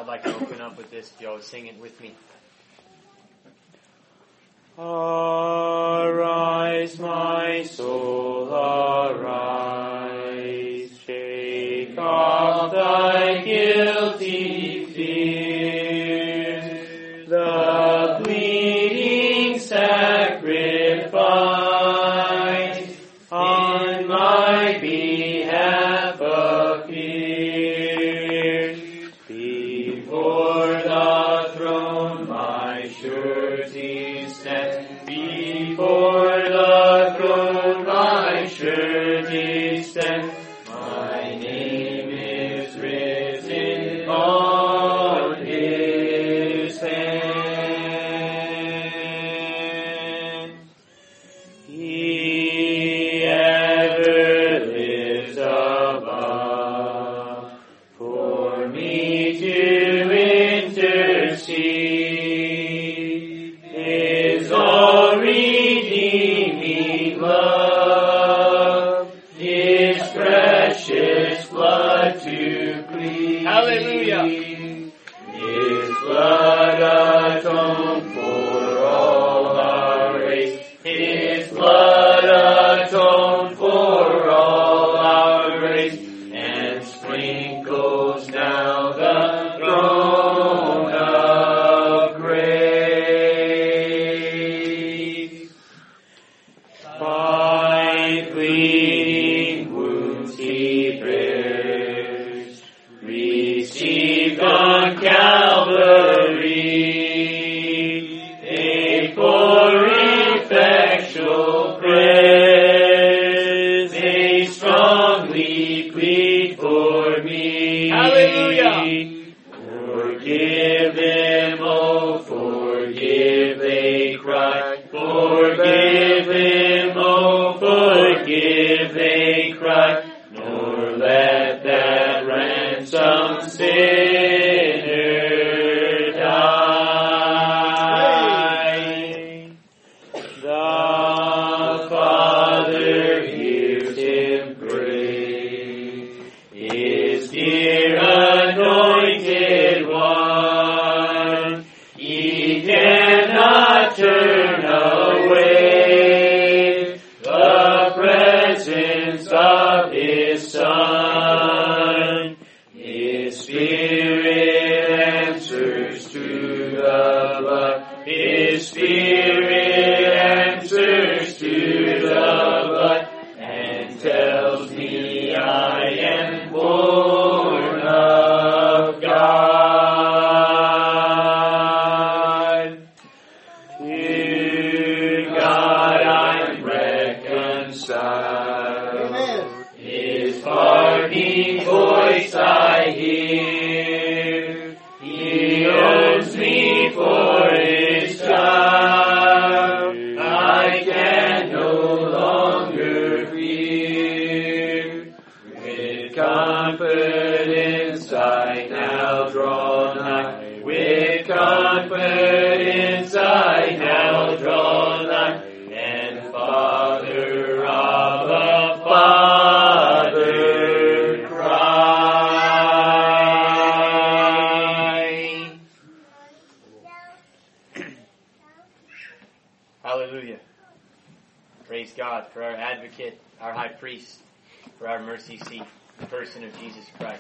I'd like to open up with this if y'all would sing it with me. Arise, my soul, arise. Shake off thy guilty fears. The bleeding sacrifice on my behalf appears. Before the throne my surety stands. Before the throne my surety stands. My name is written on his hand. He ever lives above for me to intercede. His all-redeeming love, His precious blood to plead. Hallelujah! His blood atoned for all our race. His blood atoned for all our race, and sprinkles now the throne of grace. By bleeding wounds He bears, received on Calvary, paid for effectual prayers. They strongly plead for me. Hallelujah! Forgive them, oh, forgive, they cry. Forgive them, oh, forgive, they cry. Nor let that ransomed sinner die. The Father hears him pray. His dear anointed one, He cannot turn away the presence of His Son. His Spirit answers to the blood. His Spirit answers to the blood and tells me I am born of God. To God I'm reconciled. Amen. His parting voice I hear. He owns me for His child. I can no longer fear. With confidence I now draw nigh. With confidence I now draw nigh. And Father of the Father cry. Hallelujah. Praise God for our advocate, our high priest, for our mercy seat, the person of Jesus Christ.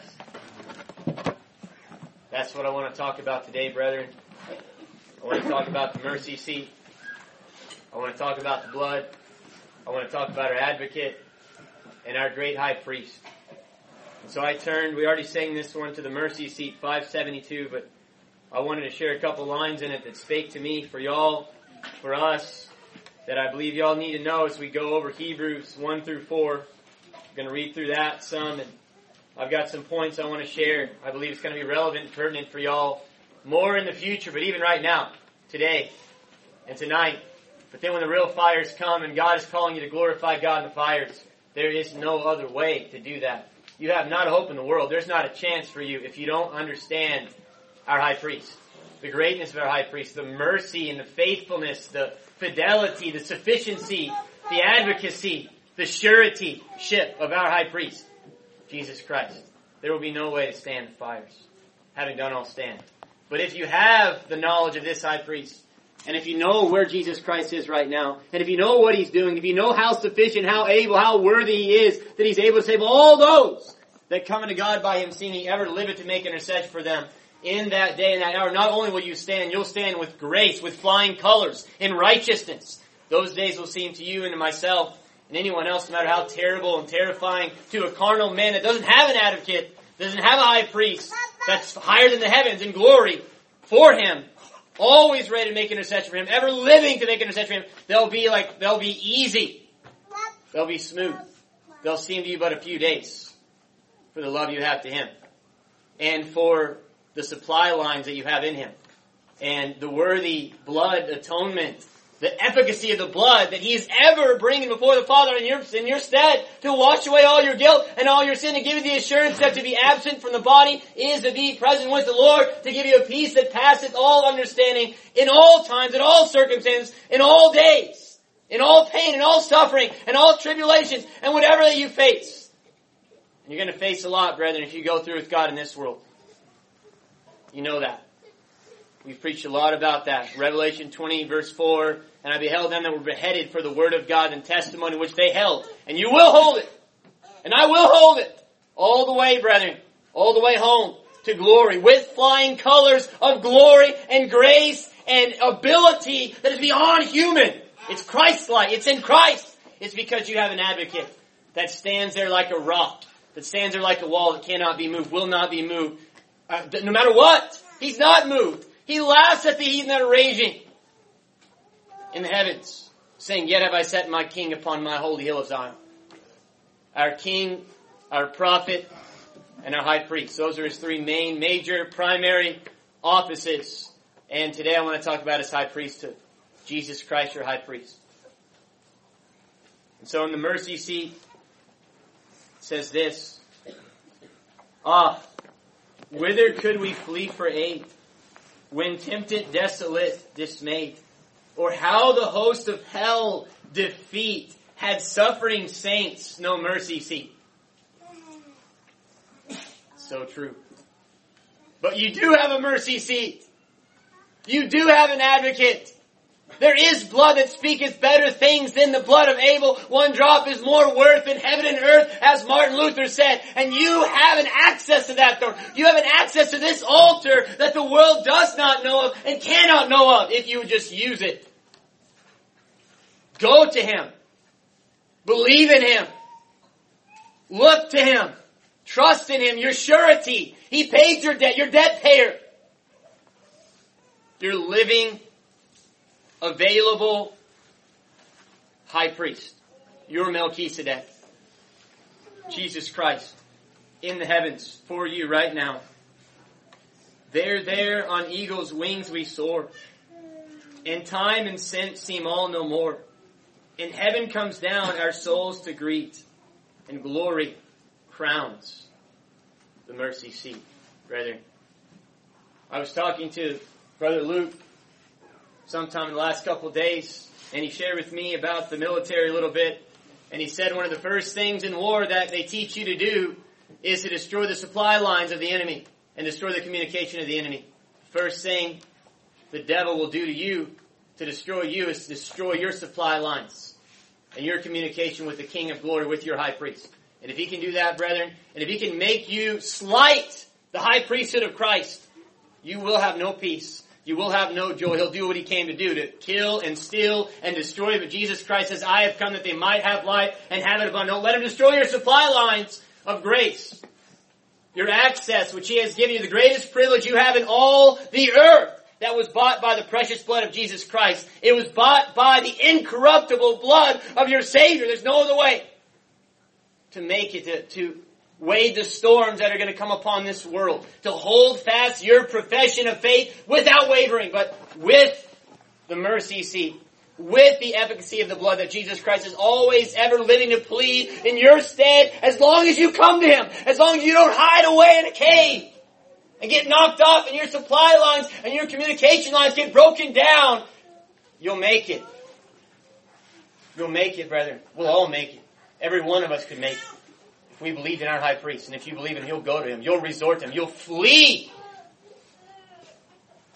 That's what I want to talk about today, brethren. I want to talk about the mercy seat. I want to talk about the blood. I want to talk about our advocate and our great high priest. And so I turned, we already sang this one, to the mercy seat, 572, but I wanted to share a couple lines in it that spake to me for y'all, for us, that I believe y'all need to know as we go over Hebrews 1 through 4. I'm going to read through that some, and I've got some points I want to share. I believe it's going to be relevant and pertinent for y'all more in the future, but even right now, today and tonight. But then when the real fires come and God is calling you to glorify God in the fires, there is no other way to do that. You have not a hope in the world. There's not a chance for you if you don't understand our high priest, the greatness of our high priest, the mercy and the faithfulness, the fidelity, the sufficiency, the advocacy, the suretyship of our high priest, Jesus Christ. There will be no way to stand the fires. having done all stand. But if you have the knowledge of this high priest, and if you know where Jesus Christ is right now, and if you know what He's doing, if you know how sufficient, how able, how worthy He is, that He's able to save all those that come unto God by Him, seeing He ever liveth to make intercession for them, in that day and that hour, not only will you stand, you'll stand with grace, with flying colors, in righteousness. Those days will seem to you and to myself and anyone else, no matter how terrible and terrifying, to a carnal man that doesn't have an advocate, doesn't have a high priest, that's higher than the heavens in glory for Him, always ready to make intercession for Him, ever living to make intercession for Him. They'll be easy. They'll be smooth. They'll seem to you but a few days for the love you have to Him and for the supply lines that you have in Him and the worthy blood atonement, the efficacy of the blood that He is ever bringing before the Father in your stead to wash away all your guilt and all your sin, and give you the assurance that to be absent from the body is to be present with the Lord, to give you a peace that passeth all understanding in all times, in all circumstances, in all days, in all pain, in all suffering, and all tribulations, and whatever that you face. And you're going to face a lot, brethren, if you go through with God in this world. You know that. We've preached a lot about that. Revelation 20, verse 4, and I beheld them that were beheaded for the word of God and testimony which they held. And you will hold it. And I will hold it. All the way, brethren. All the way home to glory. With flying colors of glory and grace and ability that is beyond human. It's Christ-like. It's in Christ. It's because you have an advocate that stands there like a rock. That stands there like a wall that cannot be moved, will not be moved. No matter what, He's not moved. He laughs at the heathen that are raging in the heavens, saying, "Yet have I set my King upon my holy hill of Zion." Our King, our prophet, and our high priest. Those are His three major, primary offices. And today I want to talk about His high priesthood. Jesus Christ, your high priest. And so in the mercy seat, it says this, whither could we flee for aid, when tempted, desolate, dismayed? Or how the host of hell defeat, had suffering saints no mercy seat? So true. But you do have a mercy seat. You do have an advocate. There is blood that speaketh better things than the blood of Abel. One drop is more worth than heaven and earth, as Martin Luther said. And you have an access to that door. You have an access to this altar that the world does not know of and cannot know of if you would just use it. Go to Him. Believe in Him. Look to Him. Trust in Him. Your surety. He paid your debt. Your debt payer. You're living available high priest. Your Melchizedek. Jesus Christ. In the heavens for you right now. There on eagle's wings we soar. And time and sense seem all no more. And heaven comes down our souls to greet. And glory crowns the mercy seat. Brethren, I was talking to Brother Luke sometime in the last couple of days, and he shared with me about the military a little bit, and he said one of the first things in war that they teach you to do is to destroy the supply lines of the enemy and destroy the communication of the enemy. First thing the devil will do to you to destroy you is to destroy your supply lines and your communication with the King of Glory, with your high priest. And if he can do that, brethren, and if he can make you slight the high priesthood of Christ, you will have no peace. You will have no joy. He'll do what He came to do, to kill and steal and destroy. But Jesus Christ says, "I have come that they might have life and have it abundant." Don't let Him destroy your supply lines of grace. Your access, which He has given you, the greatest privilege you have in all the earth, that was bought by the precious blood of Jesus Christ. It was bought by the incorruptible blood of your Savior. There's no other way to make it, to wade the storms that are going to come upon this world, to hold fast your profession of faith without wavering, but with the mercy seat, with the efficacy of the blood that Jesus Christ is always ever living to plead in your stead, as long as you come to Him, as long as you don't hide away in a cave and get knocked off and your supply lines and your communication lines get broken down, you'll make it. You'll make it, brethren. We'll all make it. Every one of us could make it. If we believe in our high priest, and if you believe in Him, you'll go to Him, you'll resort to Him, you'll flee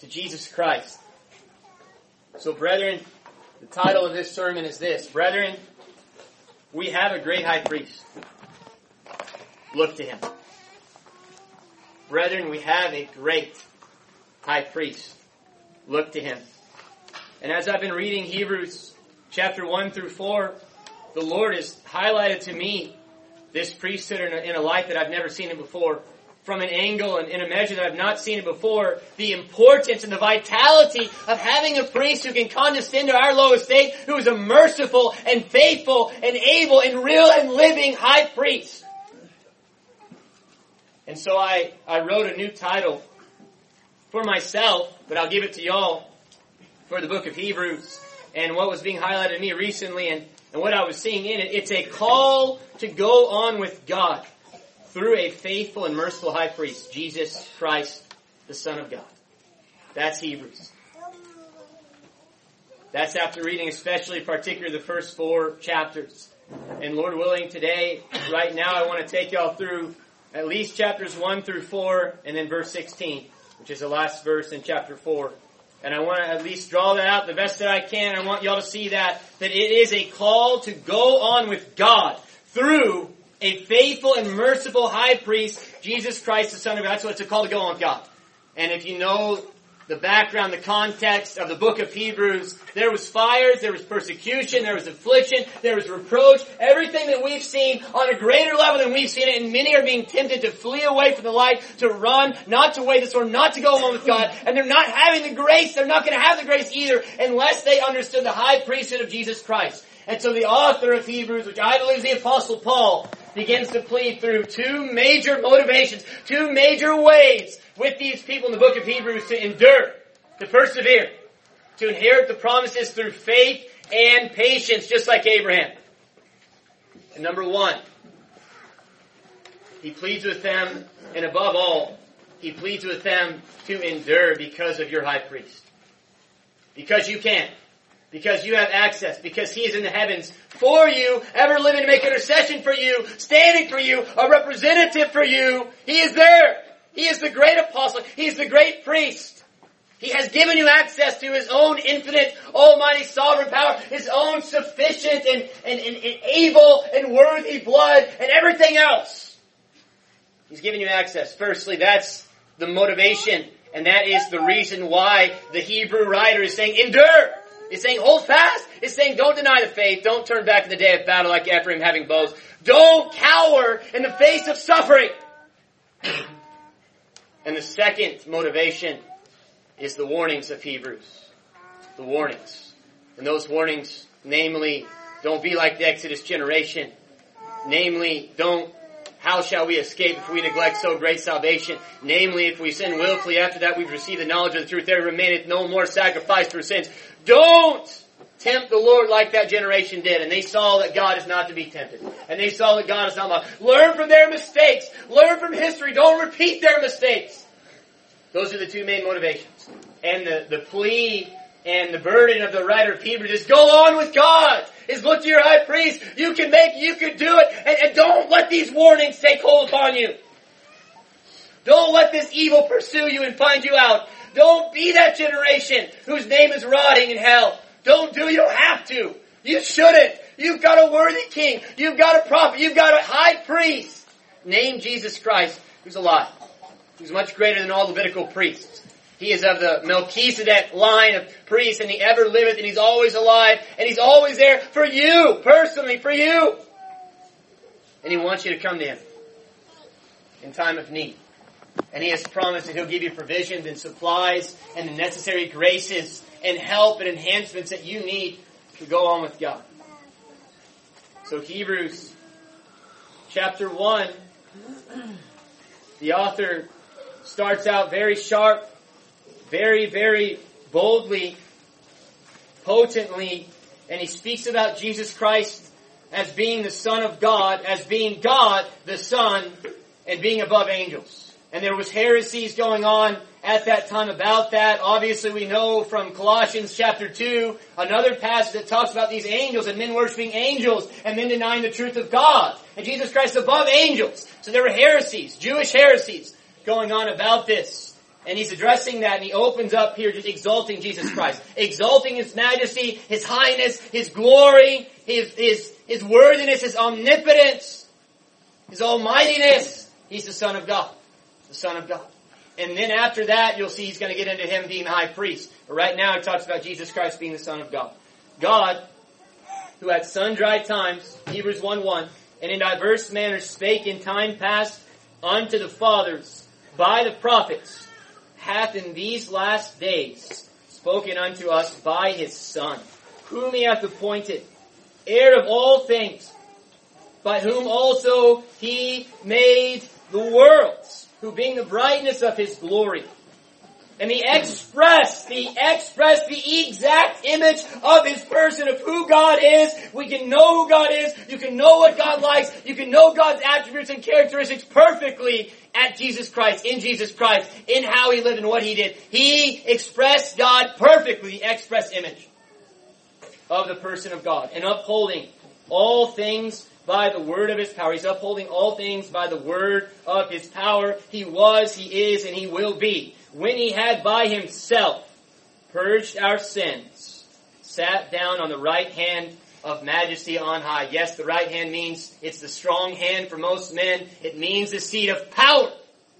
Jesus Christ. So, brethren, the title of this sermon is this: Brethren, we have a great high priest. Look to him. Brethren, we have a great high priest. Look to him. And as I've been reading Hebrews chapter 1 through 4, the Lord has highlighted to me this priesthood in a light that I've never seen it before, from an angle and in a measure that I've not seen it before, the importance and the vitality of having a priest who can condescend to our low estate, who is a merciful and faithful and able and real and living high priest. And so I wrote a new title for myself, but I'll give it to y'all, for the book of Hebrews. And what was being highlighted to me recently and what I was seeing in it, it's a call to go on with God through a faithful and merciful high priest, Jesus Christ, the Son of God. That's Hebrews. That's after reading especially, particularly the first 4 chapters. And Lord willing, today, right now, I want to take y'all through at least chapters 1 through 4, and then verse 16, which is the last verse in chapter 4. And I want to at least draw that out the best that I can. I want y'all to see that it is a call to go on with God through a faithful and merciful high priest, Jesus Christ, the Son of God. That's what it's a call to go on with God. And if you know the background, the context of the book of Hebrews, there was fires, there was persecution, there was affliction, there was reproach, everything that we've seen on a greater level than we've seen it, and many are being tempted to flee away from the light, to run, not to wait the storm, not to go on with God, and they're not having the grace, they're not going to have the grace either, unless they understood the high priesthood of Jesus Christ. And so the author of Hebrews, which I believe is the Apostle Paul, begins to plead through 2 major motivations, 2 major ways with these people in the book of Hebrews to endure, to persevere, to inherit the promises through faith and patience, just like Abraham. And number 1, he pleads with them, and above all, he pleads with them to endure because of your high priest. Because you can. Because you have access. Because he is in the heavens for you, ever living to make intercession for you, standing for you, a representative for you. He is there. He is the great apostle. He is the great priest. He has given you access to his own infinite, almighty, sovereign power, his own sufficient and able and worthy blood and everything else. He's given you access. Firstly, that's the motivation, and that is the reason why the Hebrew writer is saying, endure. He's saying, hold fast. He's saying, don't deny the faith. Don't turn back in the day of battle like Ephraim having bows. Don't cower in the face of suffering. And the second motivation is the warnings of Hebrews. The warnings. And those warnings, namely, don't be like the Exodus generation. Namely, how shall we escape if we neglect so great salvation? Namely, if we sin willfully, after that we've received the knowledge of the truth, there remaineth no more sacrifice for sins. Don't tempt the Lord like that generation did. And they saw that God is not to be tempted. And they saw that God is not mocked. Learn from their mistakes. Learn from history. Don't repeat their mistakes. Those are the 2 main motivations. And the plea and the burden of the writer of Hebrews is go on with God. Is look to your high priest. You can do it. And don't let these warnings take hold upon you. Don't let this evil pursue you and find you out. Don't be that generation whose name is rotting in hell. You don't have to. You shouldn't. You've got a worthy king. You've got a prophet. You've got a high priest named Jesus Christ, who's alive. Who's much greater than all Levitical priests. He is of the Melchizedek line of priests, and he ever liveth, and he's always alive, and he's always there for you, personally, for you. And he wants you to come to him in time of need. And he has promised that he'll give you provisions and supplies and the necessary graces and help and enhancements that you need to go on with God. So Hebrews chapter 1, the author starts out very sharp, very, very boldly, potently, and he speaks about Jesus Christ as being the Son of God, as being God the Son, and being above angels. And there was heresies going on at that time about that. Obviously we know from Colossians chapter 2, another passage that talks about these angels and men worshiping angels and men denying the truth of God. And Jesus Christ above angels. So there were heresies, Jewish heresies, going on about this. And he's addressing that, and he opens up here just exalting Jesus Christ. Exalting His majesty, His highness, His glory, His worthiness, His omnipotence, His almightiness. He's the Son of God. The Son of God. And then after that, you'll see he's going to get into Him being the high priest. But right now, he talks about Jesus Christ being the Son of God. God, who at sundry times, Hebrews 1:1, and in diverse manners spake in time past unto the fathers by the prophets, hath in these last days spoken unto us by His Son, whom He hath appointed, heir of all things, by whom also He made the worlds, who being the brightness of His glory, and the express, the exact image of His person, of who God is. We can know who God is. You can know what God likes. You can know God's attributes and characteristics perfectly at Jesus Christ, in how He lived and what He did. He expressed God perfectly, the express image of the person of God, and upholding all things by the word of His power. He's upholding all things by the word of His power. He was, He is, and He will be. When He had by Himself purged our sins, sat down on the right hand of majesty on high. Yes, the right hand means it's the strong hand for most men. It means the seat of power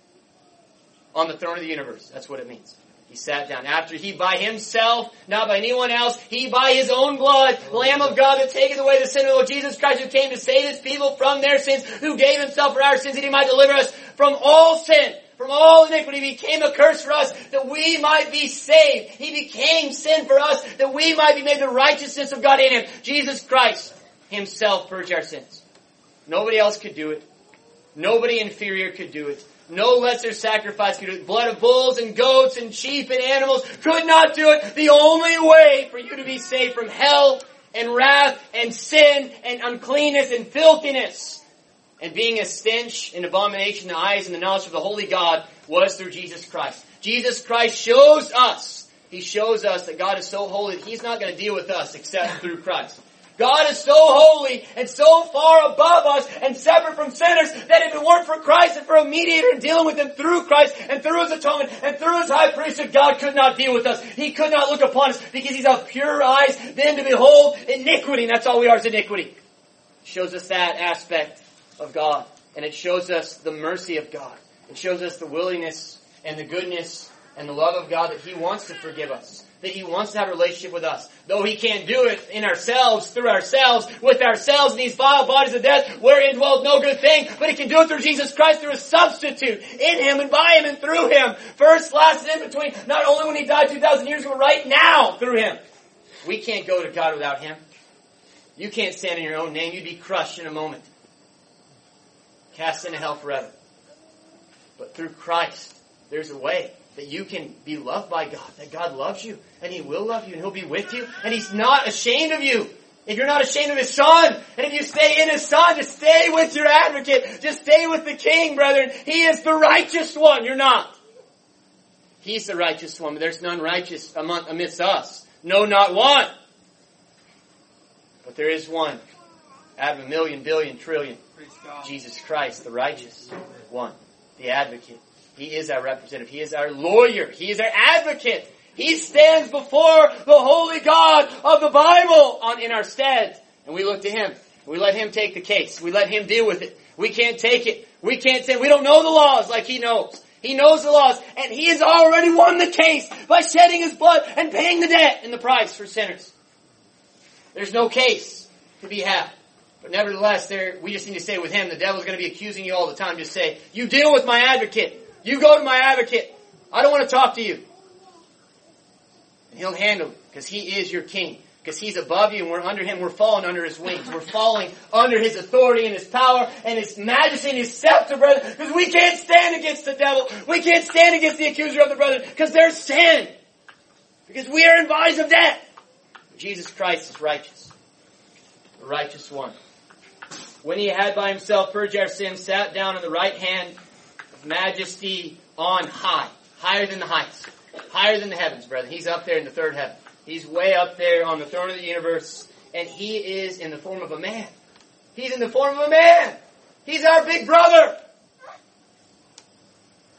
on the throne of the universe. That's what it means. He sat down. After He by Himself, not by anyone else, He by His own blood, the Lamb of God that taketh away the sin of the Lord Jesus Christ, who came to save His people from their sins, who gave Himself for our sins, that He might deliver us from all sin, from all iniquity. He became a curse for us, that we might be saved. He became sin for us, that we might be made the righteousness of God in Him. Jesus Christ Himself purged our sins. Nobody else could do it. Nobody inferior could do it. No lesser sacrifice could do it. Blood of bulls and goats and sheep and animals could not do it. The only way for you to be saved from hell and wrath and sin and uncleanness and filthiness and being a stench and abomination in the eyes and the knowledge of the holy God was through Jesus Christ. Jesus Christ shows us. He shows us that God is so holy that He's not going to deal with us except through Christ. God is so holy and so far above us and separate from sinners that if it weren't for Christ and for a mediator and dealing with Him through Christ and through His atonement and through His high priesthood, God could not deal with us. He could not look upon us because He's of pure eyes then to behold iniquity. And that's all we are, is iniquity. It shows us that aspect of God. And it shows us the mercy of God. It shows us the willingness and the goodness and the love of God, that He wants to forgive us, that He wants to have a relationship with us. Though He can't do it in ourselves, through ourselves, with ourselves in these vile bodies of death, wherein dwells no good thing, but He can do it through Jesus Christ, through a substitute, in Him and by Him and through Him. First, last, and in between, not only when He died 2,000 years ago, but right now through Him. We can't go to God without Him. You can't stand in your own name. You'd be crushed in a moment. Cast into hell forever. But through Christ, there's a way that you can be loved by God, that God loves you, and He will love you, and He'll be with you, and He's not ashamed of you. If you're not ashamed of His Son, and if you stay in His Son, just stay with your advocate, just stay with the King, brethren. He is the righteous one. You're not. He's the righteous one, but there's none righteous amidst us. No, not one. But there is one out of a million, billion, trillion. Jesus Christ, the righteous one, the advocate. He is our representative. He is our lawyer. He is our advocate. He stands before the holy God of the Bible in our stead. And we look to Him. We let Him take the case. We let Him deal with it. We can't take it. We can't say, we don't know the laws like He knows. He knows the laws. And He has already won the case by shedding His blood and paying the debt and the price for sinners. There's no case to be had. But nevertheless, we just need to say with Him, the devil's going to be accusing you all the time. Just say, you deal with my advocate. You go to my advocate. I don't want to talk to you. And He'll handle it because He is your King. Because He's above you and we're under Him. We're falling under His wings. We're falling under His authority and His power and His majesty and His scepter, brother. Because we can't stand against the devil. We can't stand against the accuser of the brethren because there's sin. Because we are in bodies of death. Jesus Christ is righteous. The righteous one. When He had by Himself purged our sins, sat down on the right hand of majesty on high. Higher than the heights. Higher than the heavens, brother. He's up there in the third heaven. He's way up there on the throne of the universe. And He is in the form of a man. He's in the form of a man. He's our big brother.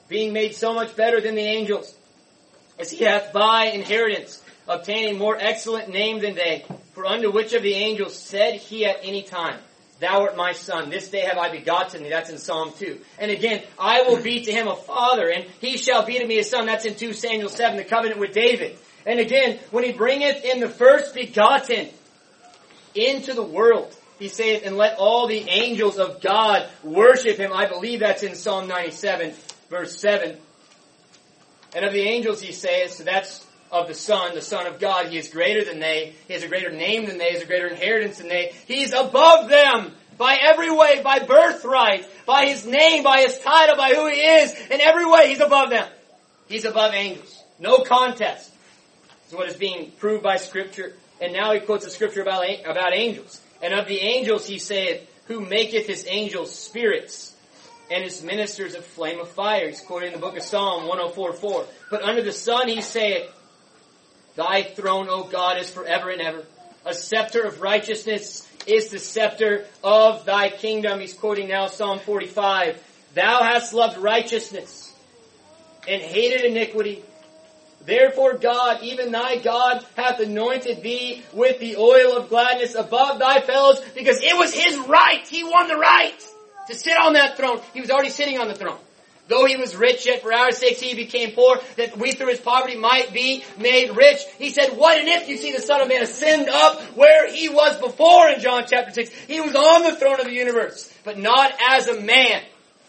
being made so much better than the angels, as he hath by inheritance obtained a more excellent name than they. For unto which of the angels said he at any time, Thou art my son, this day have I begotten thee. That's in Psalm 2. And again, I will be to him a father, and he shall be to me a son. That's in 2 Samuel 7, the covenant with David. And again, when he bringeth in the first begotten into the world, he saith, and let all the angels of God worship him. I believe that's in Psalm 97, verse 7. And of the angels he says, so that's of the Son of God. He is greater than they. He has a greater name than they. He has a greater inheritance than they. He's above them by every way, by birthright, by his name, by his title, by who he is. In every way, he's above them. He's above angels. No contest. This is what is being proved by Scripture. And now he quotes a Scripture about angels. And of the angels he saith, who maketh his angels spirits, and his ministers a flame of fire. He's quoting the book of Psalm 104:4. But under the Son he saith, Thy throne, O God, is forever and ever. A scepter of righteousness is the scepter of thy kingdom. He's quoting now Psalm 45. Thou hast loved righteousness and hated iniquity. Therefore God, even thy God, hath anointed thee with the oil of gladness above thy fellows, because it was his right. He won the right to sit on that throne. He was already sitting on the throne. Though he was rich, yet for our sakes he became poor, that we through his poverty might be made rich. He said, what and if you see the Son of Man ascend up where he was before in John chapter 6. He was on the throne of the universe, but not as a man.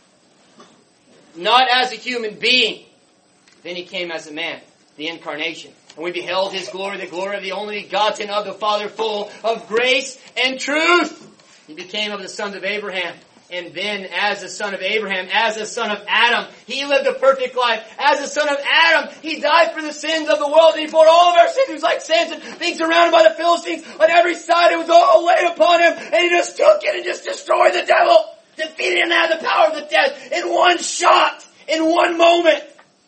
Not as a human being. Then he came as a man, the incarnation. And we beheld his glory, the glory of the only begotten of the Father, full of grace and truth. He became of the sons of Abraham. And then as a son of Abraham, as a son of Adam, he lived a perfect life. As a son of Adam, he died for the sins of the world. And he bore all of our sins. He was like Samson, being surrounded by the Philistines on every side. It was all laid upon him. And he just took it and just destroyed the devil. Defeated him and had the power of the death in one shot, in one moment.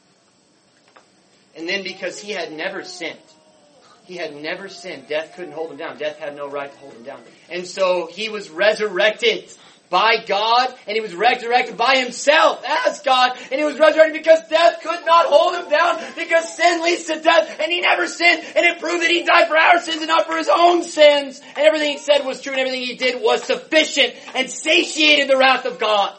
And then because he had never sinned, death couldn't hold him down. Death had no right to hold him down. And so he was resurrected by God, and he was resurrected by himself as God, and he was resurrected because death could not hold him down, because sin leads to death, and he never sinned, and it proved that he died for our sins and not for his own sins, and everything he said was true, and everything he did was sufficient and satiated the wrath of God.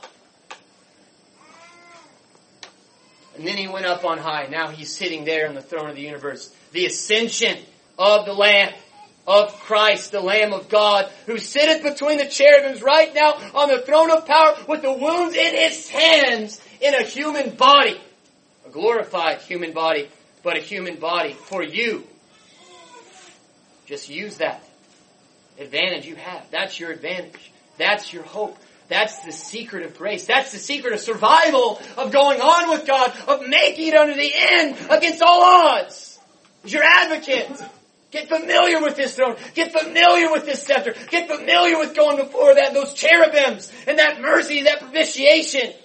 And then he went up on high. Now he's sitting there on the throne of the universe. The ascension of the Lamb of Christ, the Lamb of God, who sitteth between the cherubims right now on the throne of power with the wounds in his hands in a human body. A glorified human body, but a human body for you. Just use that advantage you have. That's your advantage. That's your hope. That's the secret of grace. That's the secret of survival, of going on with God, of making it unto the end against all odds. He's your advocate. Get familiar with this throne. Get familiar with this scepter. Get familiar with going before that, those cherubims, and that mercy, that propitiation.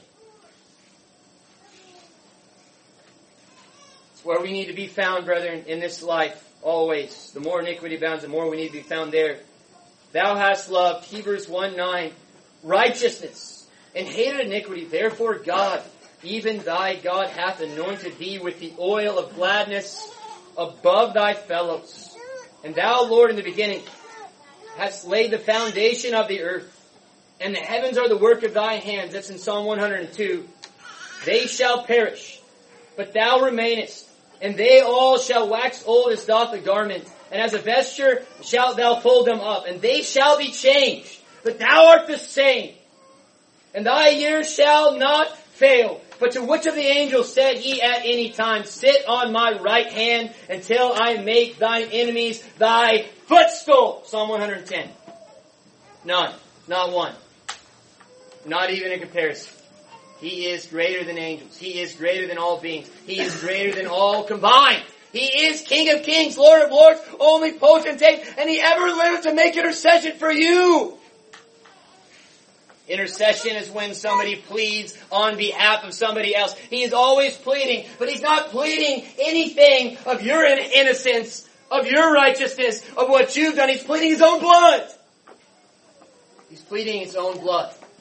It's where we need to be found, brethren, in this life, always. The more iniquity abounds, the more we need to be found there. Thou hast loved, Hebrews 1:9, righteousness, and hated iniquity. Therefore God, even thy God, hath anointed thee with the oil of gladness above thy fellows. And thou, Lord, in the beginning, hast laid the foundation of the earth, and the heavens are the work of thy hands. That's in Psalm 102. They shall perish, but thou remainest, and they all shall wax old as doth the garment, and as a vesture shalt thou fold them up, and they shall be changed, but thou art the same, and thy years shall not fail. But to which of the angels said he at any time, Sit on my right hand until I make thine enemies thy footstool? Psalm 110. None. Not one. Not even a comparison. He is greater than angels. He is greater than all beings. He is greater than all combined. He is King of kings, Lord of lords, only potentate, and he ever lived to make intercession for you. Intercession is when somebody pleads on behalf of somebody else. He is always pleading, but he's not pleading anything of your innocence, of your righteousness, of what you've done. He's pleading his own blood. He's pleading his own blood.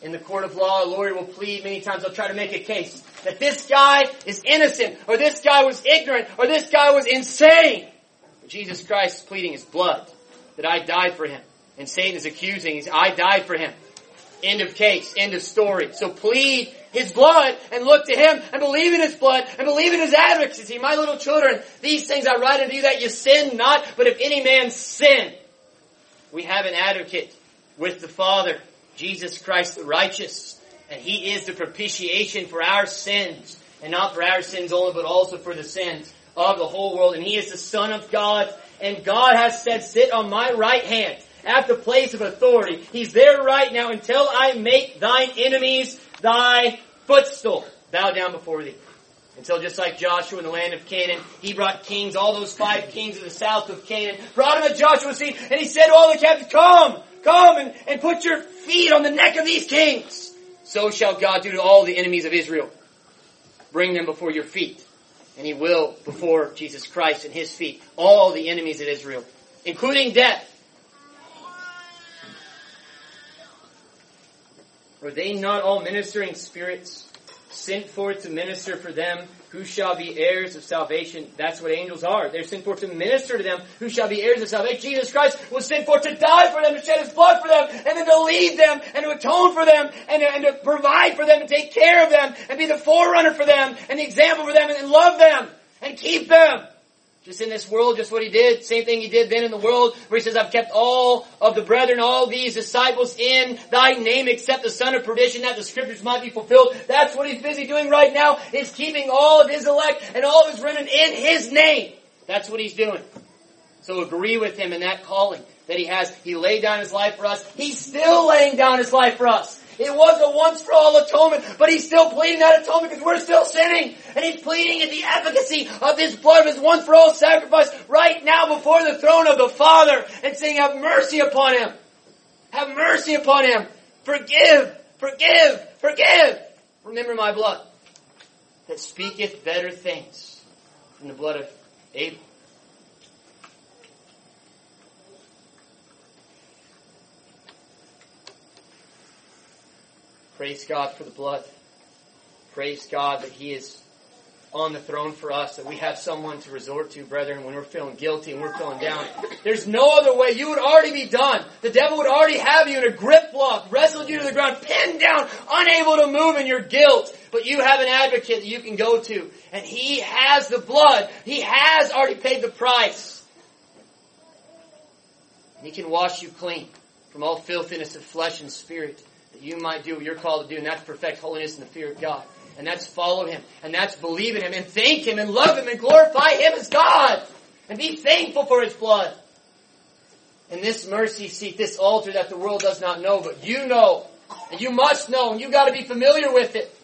In the court of law, a lawyer will plead many times. They'll try to make a case that this guy is innocent, or this guy was ignorant, or this guy was insane. But Jesus Christ is pleading His blood, that I died for him. And Satan is accusing, I died for him. End of case, end of story. So plead His blood and look to Him and believe in His blood and believe in His advocacy. My little children, these things I write unto you that you sin not, but if any man sin, we have an advocate with the Father, Jesus Christ the righteous. And He is the propitiation for our sins. And not for our sins only, but also for the sins of the whole world. And He is the Son of God. And God has said, sit on my right hand at the place of authority. He's there right now until I make thine enemies thy footstool. Bow down before thee. Until just like Joshua in the land of Canaan, he brought kings, all those 5 kings of the south of Canaan, brought them to Joshua's feet, and he said to all the captains, come and put your feet on the neck of these kings. So shall God do to all the enemies of Israel. Bring them before your feet. And He will before Jesus Christ and His feet. All the enemies of Israel, including death. Are they not all ministering spirits, sent forth to minister for them who shall be heirs of salvation? That's what angels are. They're sent forth to minister to them who shall be heirs of salvation. Jesus Christ was sent forth to die for them, to shed His blood for them, and then to lead them, and to atone for them, and to provide for them, and take care of them, and be the forerunner for them, and the example for them, and love them, and keep them. Just in this world, just what He did. Same thing He did then in the world, where He says, I've kept all of the brethren, all these disciples in thy name, except the son of perdition, that the scriptures might be fulfilled. That's what He's busy doing right now, is keeping all of His elect and all of His remnant in His name. That's what He's doing. So agree with Him in that calling that He has. He laid down His life for us. He's still laying down His life for us. It was a once-for-all atonement, but He's still pleading that atonement because we're still sinning. And He's pleading at the efficacy of His blood, of His once-for-all sacrifice, right now before the throne of the Father, and saying, have mercy upon him. Have mercy upon him. Forgive, forgive, forgive. Remember my blood, that speaketh better things than the blood of Abel. Praise God for the blood. Praise God that He is on the throne for us, that we have someone to resort to, brethren, when we're feeling guilty and we're feeling down. There's no other way. You would already be done. The devil would already have you in a grip lock, wrestled you to the ground, pinned down, unable to move in your guilt. But you have an advocate that you can go to. And He has the blood. He has already paid the price. And He can wash you clean from all filthiness of flesh and spirit, that you might do what you're called to do, and that's perfect holiness in the fear of God. And that's follow Him, and that's believe in Him, and thank Him, and love Him, and glorify Him as God, and be thankful for His blood. And this mercy seat, this altar that the world does not know, but you know, and you must know, and you've got to be familiar with it.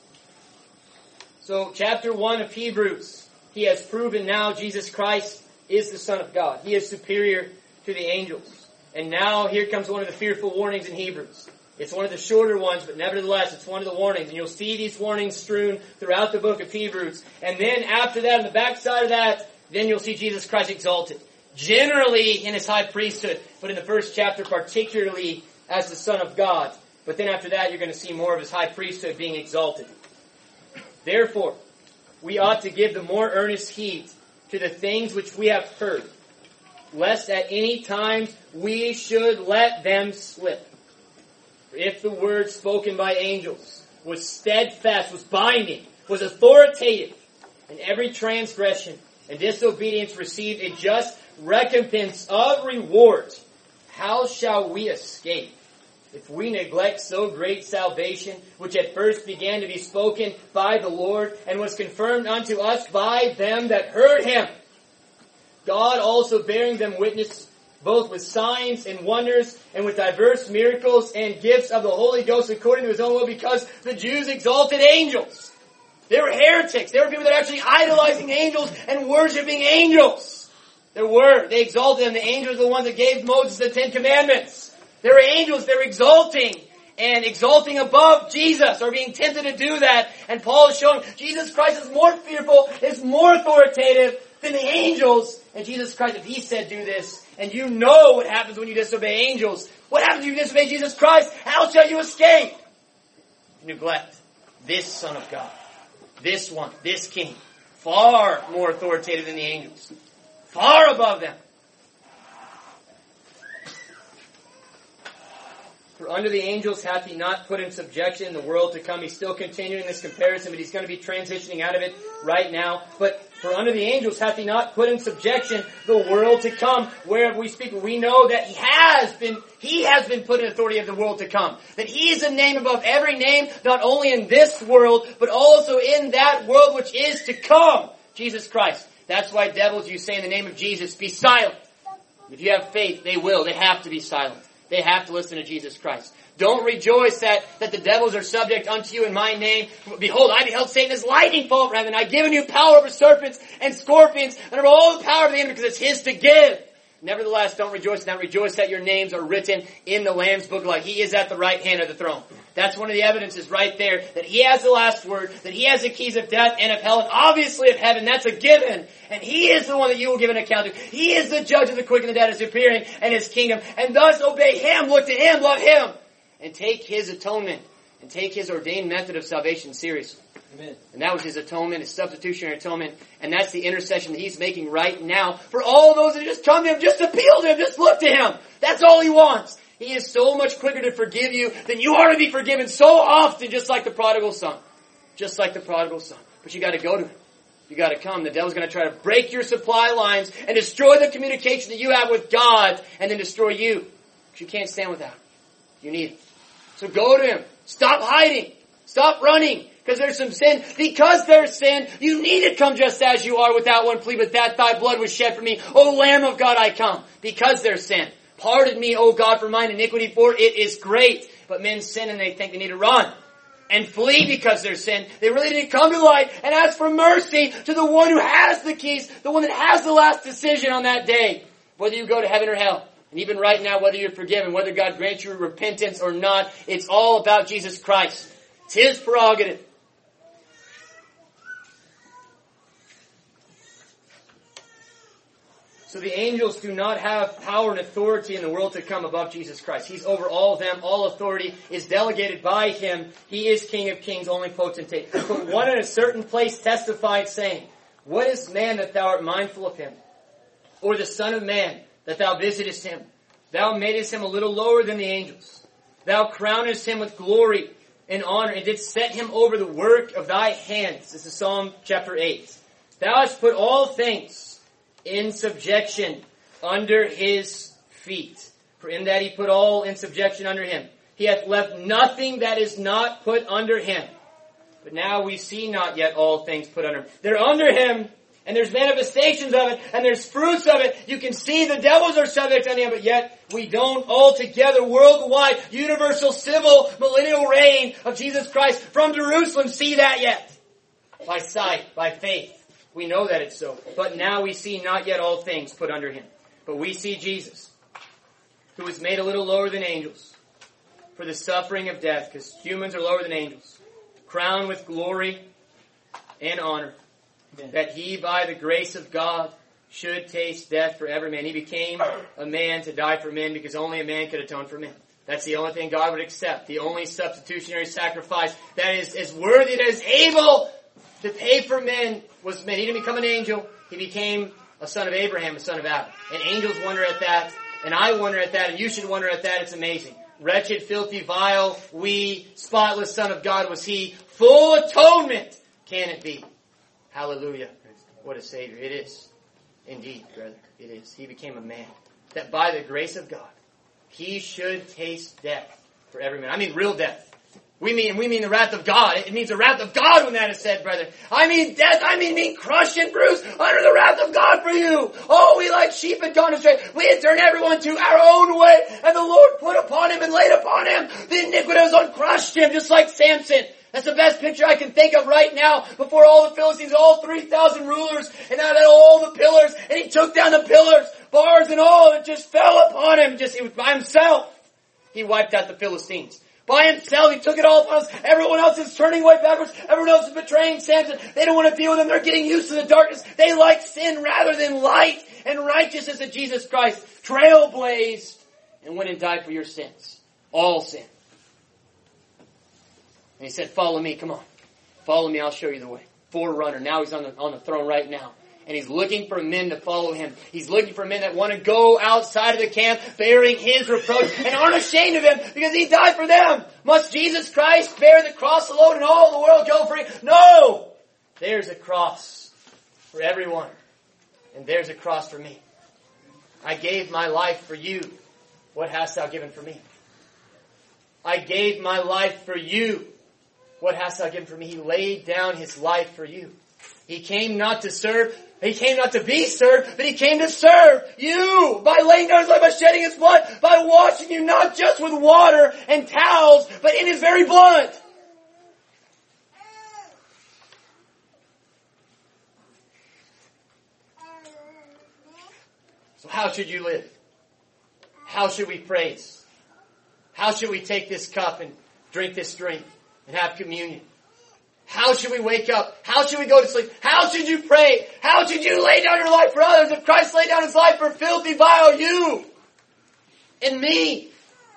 So, chapter 1 of Hebrews, He has proven now Jesus Christ is the Son of God. He is superior to the angels. And now here comes one of the fearful warnings in Hebrews. It's one of the shorter ones, but nevertheless, it's one of the warnings. And you'll see these warnings strewn throughout the book of Hebrews. And then after that, on the backside of that, then you'll see Jesus Christ exalted. Generally in His high priesthood, but in the first chapter particularly as the Son of God. But then after that, you're going to see more of His high priesthood being exalted. Therefore, we ought to give the more earnest heed to the things which we have heard, lest at any time we should let them slip. For if the word spoken by angels was steadfast, was binding, was authoritative, and every transgression and disobedience received a just recompense of reward, how shall we escape if we neglect so great salvation, which at first began to be spoken by the Lord, and was confirmed unto us by them that heard Him? God also bearing them witness, both with signs and wonders, and with diverse miracles and gifts of the Holy Ghost according to His own will, because the Jews exalted angels. They were heretics. They were people that were actually idolizing angels and worshiping angels. They exalted them. The angels are the ones that gave Moses the 10 Commandments. They were angels. They were exalting and exalting above Jesus, or being tempted to do that. And Paul is showing Jesus Christ is more fearful, is more authoritative than the angels. And Jesus Christ, if He said do this, and you know what happens when you disobey angels, what happens when you disobey Jesus Christ? How shall you escape? neglect this Son of God, this one, this King, far more authoritative than the angels, far above them. For under the angels hath he not put in subjection in the world to come. He's still continuing this comparison, but he's going to be transitioning out of it right now. But for under the angels hath he not put in subjection the world to come, whereof we speak. We know that he has been put in authority of the world to come. That he is a name above every name, not only in this world, but also in that world which is to come. Jesus Christ. That's why devils, you say in the name of Jesus, be silent. If you have faith, they will. They have to be silent. They have to listen to Jesus Christ. Don't rejoice that the devils are subject unto you in my name. Behold, I beheld Satan as lightning fall from heaven. I've given you power over serpents and scorpions and over all the power of the enemy, because it's his to give. Nevertheless, don't rejoice in that. Rejoice that your names are written in the Lamb's book of life. He is at the right hand of the throne. That's one of the evidences right there, that he has the last word, that he has the keys of death and of hell, and obviously of heaven. That's a given. And he is the one that you will give an account to. He is the judge of the quick and the dead, his appearing and his kingdom. And thus obey him, look to him, love him, and take his atonement, and take his ordained method of salvation seriously. Amen. And that was his atonement, his substitutionary atonement. And that's the intercession that he's making right now for all those that just come to him, just appeal to him, just look to him. That's all he wants. He is so much quicker to forgive you than you are to be forgiven so often, just like the prodigal son. Just like the prodigal son. But you got to go to him. You got to come. The devil's going to try to break your supply lines and destroy the communication that you have with God, and then destroy you. Because you can't stand without him. You need it. So go to him. Stop hiding. Stop running. Because there's some sin. Because there's sin, you need to come just as you are without one plea, but that thy blood was shed for me. O Lamb of God, I come. Because there's sin. Pardon me, O God, for mine iniquity, for it is great. But men sin and they think they need to run and flee because there's sin. They really need to come to the light and ask for mercy to the one who has the keys, the one that has the last decision on that day, whether you go to heaven or hell. And even right now, whether you're forgiven, whether God grants you repentance or not, it's all about Jesus Christ. It's his prerogative. So the angels do not have power and authority in the world to come above Jesus Christ. He's over all of them. All authority is delegated by him. He is King of kings, only potentate. But one in a certain place testified, saying, What is man that thou art mindful of him? Or the son of man that thou visitest him? Thou madest him a little lower than the angels. Thou crownest him with glory and honor, and didst set him over the work of thy hands. This is Psalm chapter 8. Thou hast put all things in subjection under his feet. For in that he put all in subjection under him. He hath left nothing that is not put under him. But now we see not yet all things put under him. They're under him, and there's manifestations of it, and there's fruits of it. You can see the devils are subject unto him, but yet we don't altogether, worldwide, universal, civil, millennial reign of Jesus Christ from Jerusalem see that yet. By sight, by faith. We know that it's so. But now we see not yet all things put under him. But we see Jesus, who was made a little lower than angels for the suffering of death, because humans are lower than angels, crowned with glory and honor, that he, by the grace of God, should taste death for every man. He became a man to die for men, because only a man could atone for men. That's the only thing God would accept. The only substitutionary sacrifice that is as worthy, that is able to pay for men was men. He didn't become an angel. He became a son of Abraham, a son of Adam. And angels wonder at that. And I wonder at that. And you should wonder at that. It's amazing. Wretched, filthy, vile, wee, spotless Son of God was he. Full atonement can it be. Hallelujah. What a Savior. It is. Indeed, brother. It is. He became a man. That by the grace of God, he should taste death for every man. I mean real death. We mean the wrath of God. It means the wrath of God when that is said, brother. I mean death. I mean being crushed and bruised under the wrath of God for you. Oh, we like sheep had gone astray. We had turned everyone to our own way. And the Lord put upon him and laid upon him the iniquities and crushed him, just like Samson. That's the best picture I can think of right now. Before all the Philistines, all 3,000 rulers, and out of all the pillars, and he took down the pillars, bars and all, and it just fell upon him. He was by himself. He wiped out the Philistines. By himself, he took it all upon us. Everyone else is turning way backwards. Everyone else is betraying Samson. They don't want to deal with him. They're getting used to the darkness. They like sin rather than light and righteousness of Jesus Christ. Trailblazed and went and died for your sins. All sin. And he said, follow me, come on. Follow me, I'll show you the way. Forerunner. Now he's on the throne right now. And he's looking for men to follow him. He's looking for men that want to go outside of the camp bearing his reproach and aren't ashamed of him because he died for them. Must Jesus Christ bear the cross alone and all the world go free? No! There's a cross for everyone. And there's a cross for me. I gave my life for you. What hast thou given for me? I gave my life for you. What hast thou given for me? He laid down his life for you. He came not to serve. He came not to be served, but he came to serve you by laying down his life, by shedding his blood, by washing you not just with water and towels, but in his very blood. So how should you live? How should we praise? How should we take this cup and drink this drink and have communion? How should we wake up? How should we go to sleep? How should you pray? How should you lay down your life for others if Christ laid down his life for filthy, vile you and me?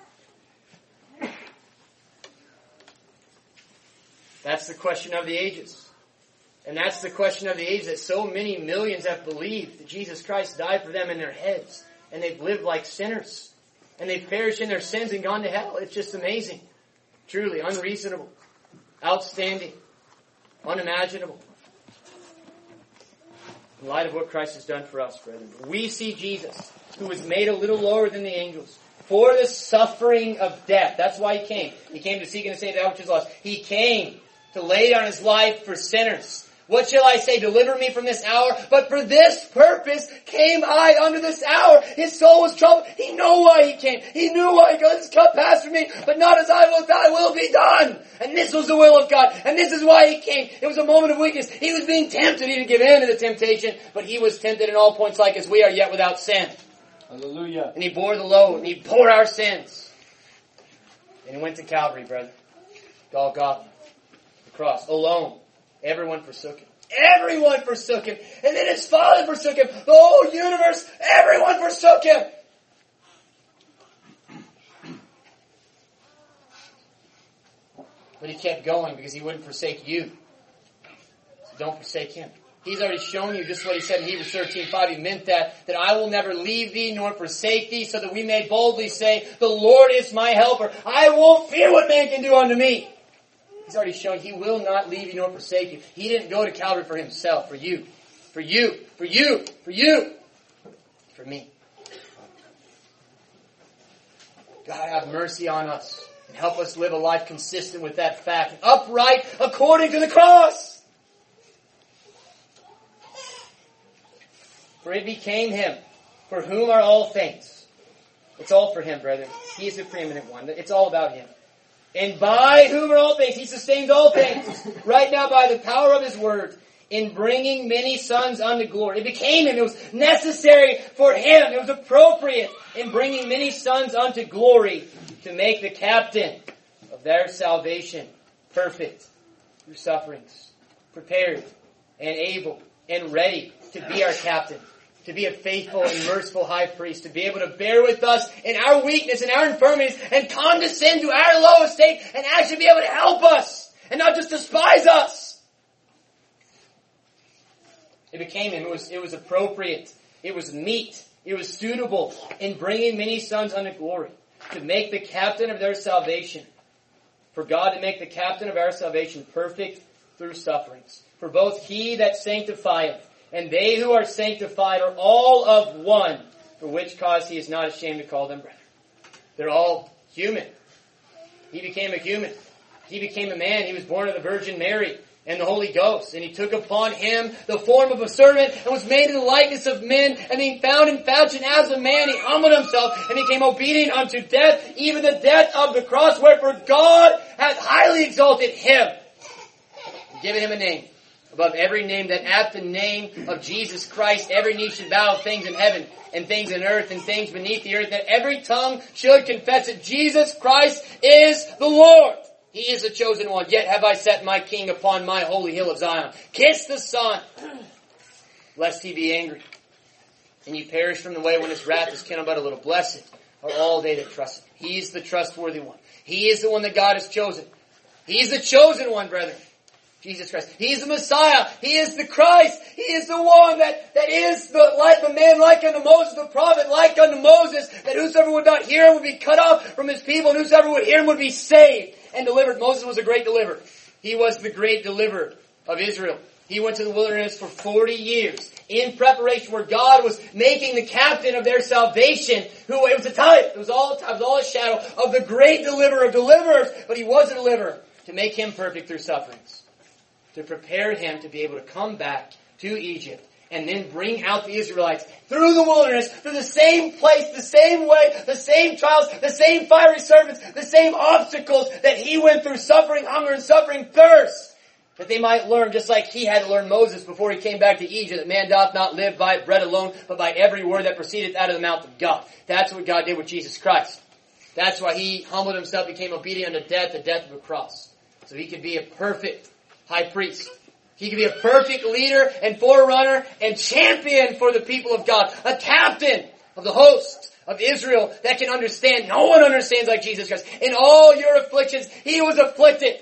That's the question of the ages. And that's the question of the age that so many millions have believed that Jesus Christ died for them in their heads. And they've lived like sinners. And they've perished in their sins and gone to hell. It's just amazing. Truly unreasonable. Outstanding. Unimaginable. In light of what Christ has done for us, brethren. We see Jesus, who was made a little lower than the angels, for the suffering of death. That's why he came. He came to seek and to save that which is lost. He came to lay down his life for sinners. What shall I say? Deliver me from this hour. But for this purpose came I unto this hour. His soul was troubled. He knew why he came. He knew why he goes, this cup passed from me, but not as I will, thy will be done. And this was the will of God. And this is why he came. It was a moment of weakness. He was being tempted. He didn't give in to the temptation, but he was tempted in all points like as we are, yet without sin. Hallelujah. And he bore the load, and he bore our sins. And he went to Calvary, brother. Golgotha. The cross. Alone. Everyone forsook him. Everyone forsook him. And then his Father forsook him. The whole universe, everyone forsook him. But he kept going because he wouldn't forsake you. So don't forsake him. He's already shown you just what he said in Hebrews 13:5. He meant that I will never leave thee nor forsake thee, so that we may boldly say, the Lord is my helper. I won't fear what man can do unto me. He's already shown he will not leave you nor forsake you. He didn't go to Calvary for himself, for you. For you. For you. For you. For me. God, have mercy on us and help us live a life consistent with that fact, upright according to the cross. For it became him, for whom are all things. It's all for him, brethren. He is the preeminent one. It's all about him. And by whom are all things, he sustains all things. Right now, by the power of his word, in bringing many sons unto glory. It became him. It was necessary for him. It was appropriate in bringing many sons unto glory to make the captain of their salvation perfect through sufferings, prepared and able and ready to be our captain. To be a faithful and merciful high priest. To be able to bear with us in our weakness and our infirmities. And condescend to our low estate. And actually be able to help us. And not just despise us. It became him. It was appropriate. It was meet. It was suitable. In bringing many sons unto glory. To make the captain of their salvation. For God to make the captain of our salvation perfect through sufferings. For both he that sanctifieth and they who are sanctified are all of one, for which cause he is not ashamed to call them brethren. They're all human. He became a human. He became a man. He was born of the Virgin Mary and the Holy Ghost. And he took upon him the form of a servant and was made in the likeness of men. And being found in fashion as a man, he humbled himself and became obedient unto death, even the death of the cross. Wherefore God hath highly exalted him and given him a name above every name, that at the name of Jesus Christ every knee should bow, things in heaven and things in earth and things beneath the earth, that every tongue should confess that Jesus Christ is the Lord. He is the chosen one. Yet have I set my King upon my holy hill of Zion. Kiss the Son, lest he be angry, and ye perish from the way when his wrath is kindled but a little. Blessed are all they that trust him. He is the trustworthy one. He is the one that God has chosen. He's the chosen one, brethren. Jesus Christ. He's the Messiah. He is the Christ. He is the one that is the man like unto Moses, the prophet like unto Moses, that whosoever would not hear him would be cut off from his people, and whosoever would hear him would be saved and delivered. Moses was a great deliverer. He was the great deliverer of Israel. He went to the wilderness for 40 years in preparation where God was making the captain of their salvation, who it was a type, it was all a shadow of the great deliverer of deliverers, but he was a deliverer to make him perfect through sufferings, to prepare him to be able to come back to Egypt and then bring out the Israelites through the wilderness, through the same place, the same way, the same trials, the same fiery serpents, the same obstacles that he went through, suffering hunger and suffering thirst, that they might learn, just like he had to learn Moses before he came back to Egypt, that man doth not live by bread alone, but by every word that proceedeth out of the mouth of God. That's what God did with Jesus Christ. That's why he humbled himself, became obedient unto death, the death of a cross. So he could be a perfect high priest. He could be a perfect leader and forerunner and champion for the people of God. A captain of the host of Israel that can understand. No one understands like Jesus Christ. In all your afflictions, he was afflicted.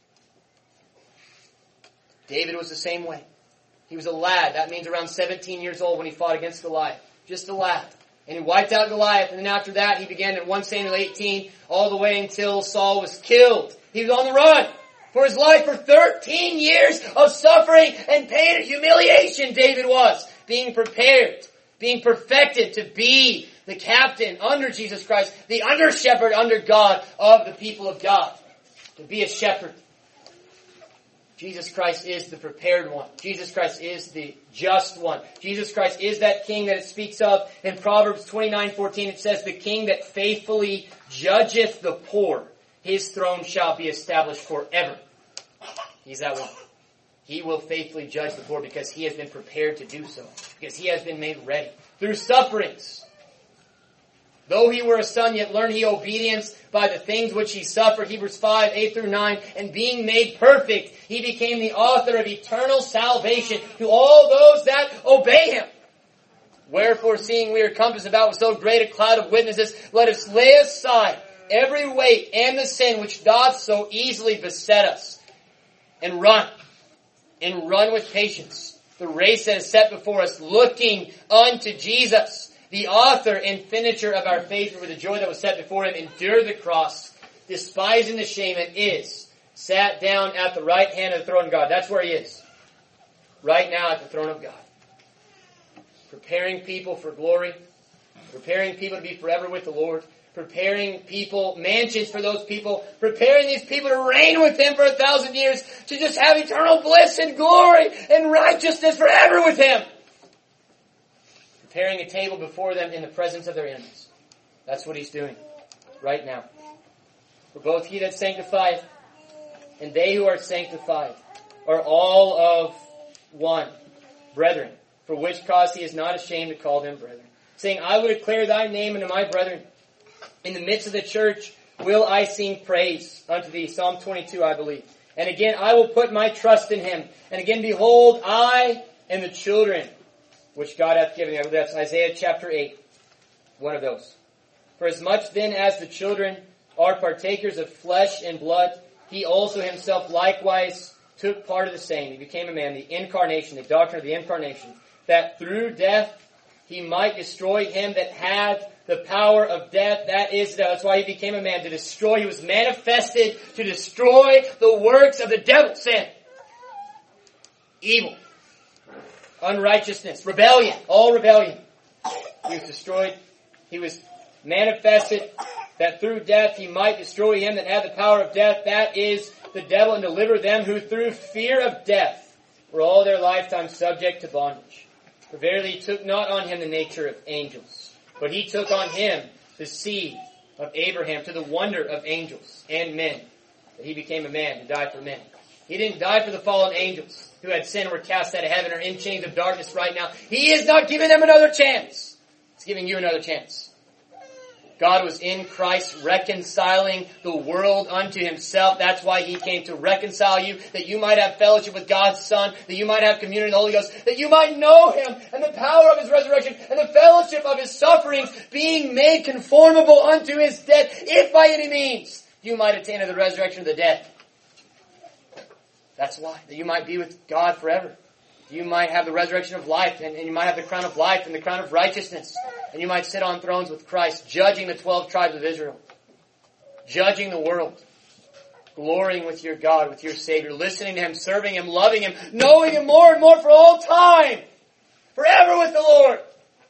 David was the same way. He was a lad. That means around 17 years old when he fought against Goliath. Just a lad. And he wiped out Goliath. And then after that, he began in 1 Samuel 18 all the way until Saul was killed. He was on the run for his life for 13 years of suffering and pain and humiliation. David was being prepared, being perfected to be the captain under Jesus Christ, the under shepherd under God of the people of God. To be a shepherd. Jesus Christ is the prepared one. Jesus Christ is the just one. Jesus Christ is that king that it speaks of in Proverbs 29:14. It says, the king that faithfully judgeth the poor, his throne shall be established forever. He's that one. He will faithfully judge the poor because he has been prepared to do so. Because he has been made ready. Through sufferings. Though he were a son, yet learned he obedience by the things which he suffered. Hebrews 5, 8 through 9. And being made perfect, he became the author of eternal salvation to all those that obey him. Wherefore, seeing we are compassed about with so great a cloud of witnesses, let us lay aside every weight and the sin which doth so easily beset us. And run with patience the race that is set before us, looking unto Jesus, the author and finisher of our faith, who for the joy that was set before him endured the cross, despising the shame, and is sat down at the right hand of the throne of God. That's where he is. Right now at the throne of God. Preparing people for glory. Preparing people to be forever with the Lord. Preparing people, mansions for those people. Preparing these people to reign with him for 1,000 years. To just have eternal bliss and glory and righteousness forever with him. Preparing a table before them in the presence of their enemies. That's what he's doing right now. For both he that sanctifieth and they who are sanctified are all of one, brethren, for which cause he is not ashamed to call them brethren, saying, I will declare thy name unto my brethren. In the midst of the church will I sing praise unto thee. Psalm 22, I believe. And again, I will put my trust in him. And again, behold, I and the children which God hath given me. I believe that's Isaiah chapter 8. One of those. For as much then as the children are partakers of flesh and blood, he also himself likewise took part of the same. He became a man, the incarnation, the doctrine of the incarnation, that through death he might destroy him that had the power of death. That's why he became a man, to destroy. He was manifested to destroy the works of the devil, sin, evil, unrighteousness, rebellion, all rebellion. He was destroyed. He was manifested that through death he might destroy him that had the power of death, that is the devil, and deliver them who through fear of death were all their lifetime subject to bondage. For verily he took not on him the nature of angels, but he took on him the seed of Abraham, to the wonder of angels and men, that he became a man to die for men. He didn't die for the fallen angels who had sinned and were cast out of heaven or in chains of darkness right now. He is not giving them another chance. He's giving you another chance. God was in Christ reconciling the world unto himself. That's why he came to reconcile you, that you might have fellowship with God's Son, that you might have communion with the Holy Ghost, that you might know him and the power of his resurrection and the fellowship of his sufferings, being made conformable unto his death, if by any means you might attain to the resurrection of the dead. That's why. That you might be with God forever. You might have the resurrection of life, and you might have the crown of life and the crown of righteousness. And you might sit on thrones with Christ, judging the 12 tribes of Israel. Judging the world. Glorying with your God, with your Savior. Listening to Him, serving Him, loving Him, knowing Him more and more for all time. Forever with the Lord.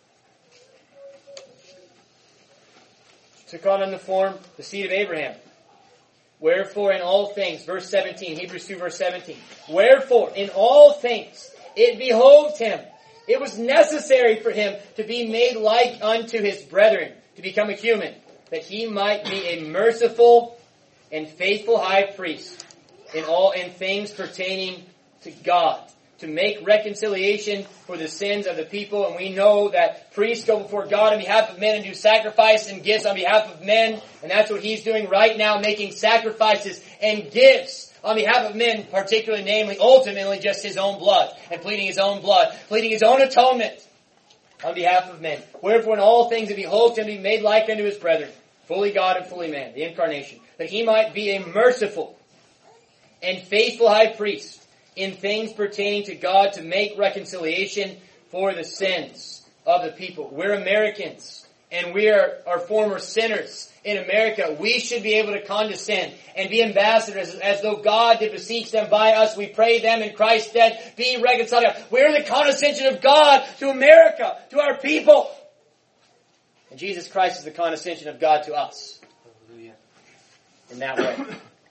Took on the form, the seed of Abraham. Wherefore in all things, verse 17, Hebrews 2 verse 17. Wherefore in all things it behoved him, it was necessary for him to be made like unto his brethren, to become a human, that he might be a merciful and faithful high priest in things pertaining to God, to make reconciliation for the sins of the people. And we know that priests go before God on behalf of men and do sacrifice and gifts on behalf of men. And that's what he's doing right now, making sacrifices and gifts on behalf of men, particularly, namely, ultimately, just his own blood, and pleading his own blood, pleading his own atonement on behalf of men. Wherefore in all things it behoved him to be made like unto his brethren, fully God and fully man, the incarnation, that he might be a merciful and faithful high priest in things pertaining to God, to make reconciliation for the sins of the people. We're Americans, and we are former sinners in America. We should be able to condescend and be ambassadors as though God did beseech them by us. We pray them in Christ's stead, be reconciled. We're the condescension of God to America, to our people. And Jesus Christ is the condescension of God to us. Hallelujah. In that way.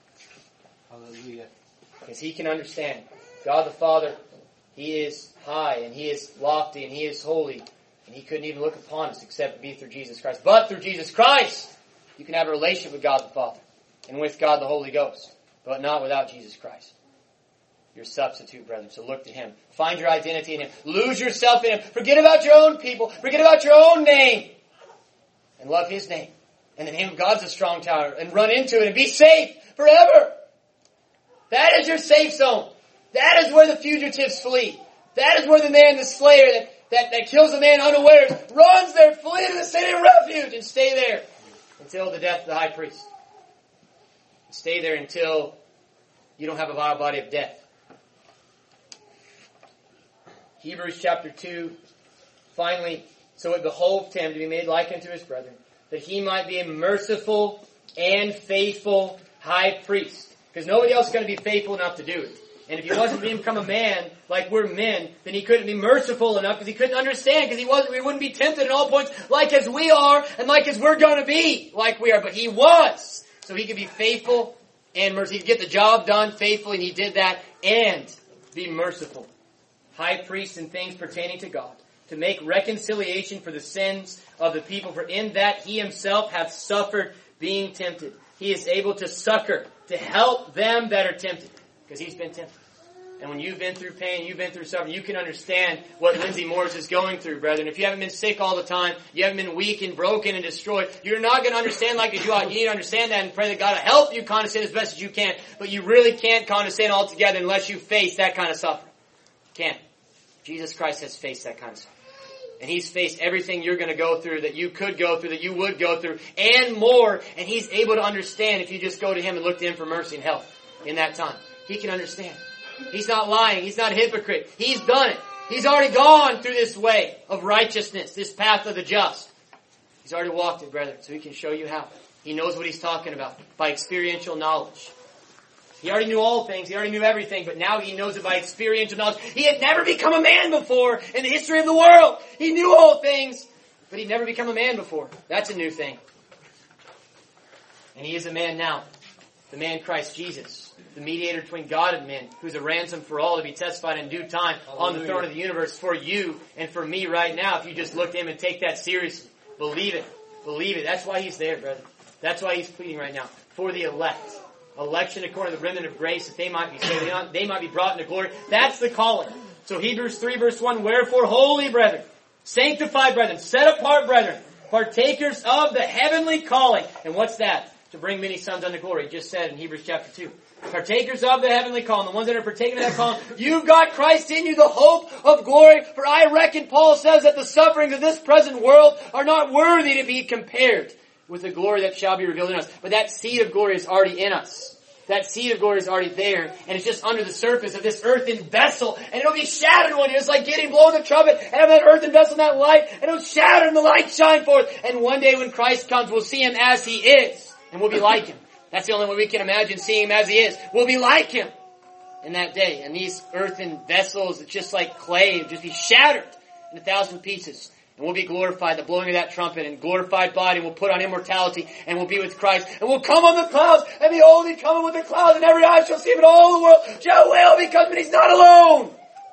Hallelujah. Because He can understand. God the Father, He is high and He is lofty and He is holy. And He couldn't even look upon us except to be through Jesus Christ. But through Jesus Christ, you can have a relationship with God the Father and with God the Holy Ghost. But not without Jesus Christ. Your substitute, brethren. So look to Him. Find your identity in Him. Lose yourself in Him. Forget about your own people. Forget about your own name. And love His name. And the name of God's a strong tower. And run into it and be safe forever. That is your safe zone. That is where the fugitives flee. That is where the man, the slayer that kills a man unawares, runs there, flee to the city of refuge, and stay there until the death of the high priest. Stay there until you don't have a vile body of death. Hebrews chapter 2, finally, so it behoved him to be made like unto his brethren, that he might be a merciful and faithful high priest. Because nobody else is going to be faithful enough to do it. And if he wasn't going to become a man like we're men, then he couldn't be merciful enough because he couldn't understand, because we wouldn't be tempted at all points like as we are and like as we're going to be like we are. But he was. So he could be faithful and merciful. He could get the job done faithfully, and he did that, and be merciful. High priest in things pertaining to God, to make reconciliation for the sins of the people. For in that he himself hath suffered being tempted. He is able to succor, to help them that are tempted. Because he's been tempted. And when you've been through pain, you've been through suffering, you can understand what Lindsay Morris is going through, brethren. If you haven't been sick all the time, you haven't been weak and broken and destroyed, you're not going to understand like you ought. You need to understand that and pray that God will help you condescend as best as you can. But you really can't condescend altogether unless you face that kind of suffering. You can't. Jesus Christ has faced that kind of suffering. And He's faced everything you're going to go through, that you could go through, that you would go through, and more. And He's able to understand if you just go to Him and look to Him for mercy and help in that time. He can understand. He's not lying. He's not a hypocrite. He's done it. He's already gone through this way of righteousness, this path of the just. He's already walked it, brethren, so He can show you how. He knows what He's talking about by experiential knowledge. He already knew all things. He already knew everything, but now He knows it by experiential knowledge. He had never become a man before in the history of the world. He knew all things, but He'd never become a man before. That's a new thing. And He is a man now. The man Christ Jesus, the mediator between God and men, who's a ransom for all to be testified in due time on the throne of the universe for you and for me right now. If you just look to Him and take that seriously. Believe it. Believe it. That's why He's there, brother. That's why He's pleading right now. For the elect. Election according to the remnant of grace, that they might be saved, they might be brought into glory. That's the calling. So Hebrews 3 verse 1, wherefore holy brethren, sanctified brethren, set apart brethren, partakers of the heavenly calling. And what's that? To bring many sons unto glory. It just said in Hebrews chapter 2. Partakers of the heavenly calling, the ones that are partaking of that calling. You've got Christ in you, the hope of glory. For I reckon, Paul says, that the sufferings of this present world are not worthy to be compared with the glory that shall be revealed in us. But that seed of glory is already in us. That seed of glory is already there, and it's just under the surface of this earthen vessel, and it'll be shattered one day. It's like getting blown the trumpet, and have that earthen vessel in that light, and it'll shatter, and the light shine forth. And one day when Christ comes, we'll see Him as He is, and we'll be like Him. That's the only way we can imagine seeing Him as He is. We'll be like Him in that day. And these earthen vessels, it's just like clay, will just be shattered in 1,000 pieces. And we'll be glorified, the blowing of that trumpet, and glorified body, and we'll put on immortality, and we'll be with Christ, and we'll come on the clouds, and behold, He coming with the clouds, and every eye shall see Him, and all the world shall wail because He's not alone.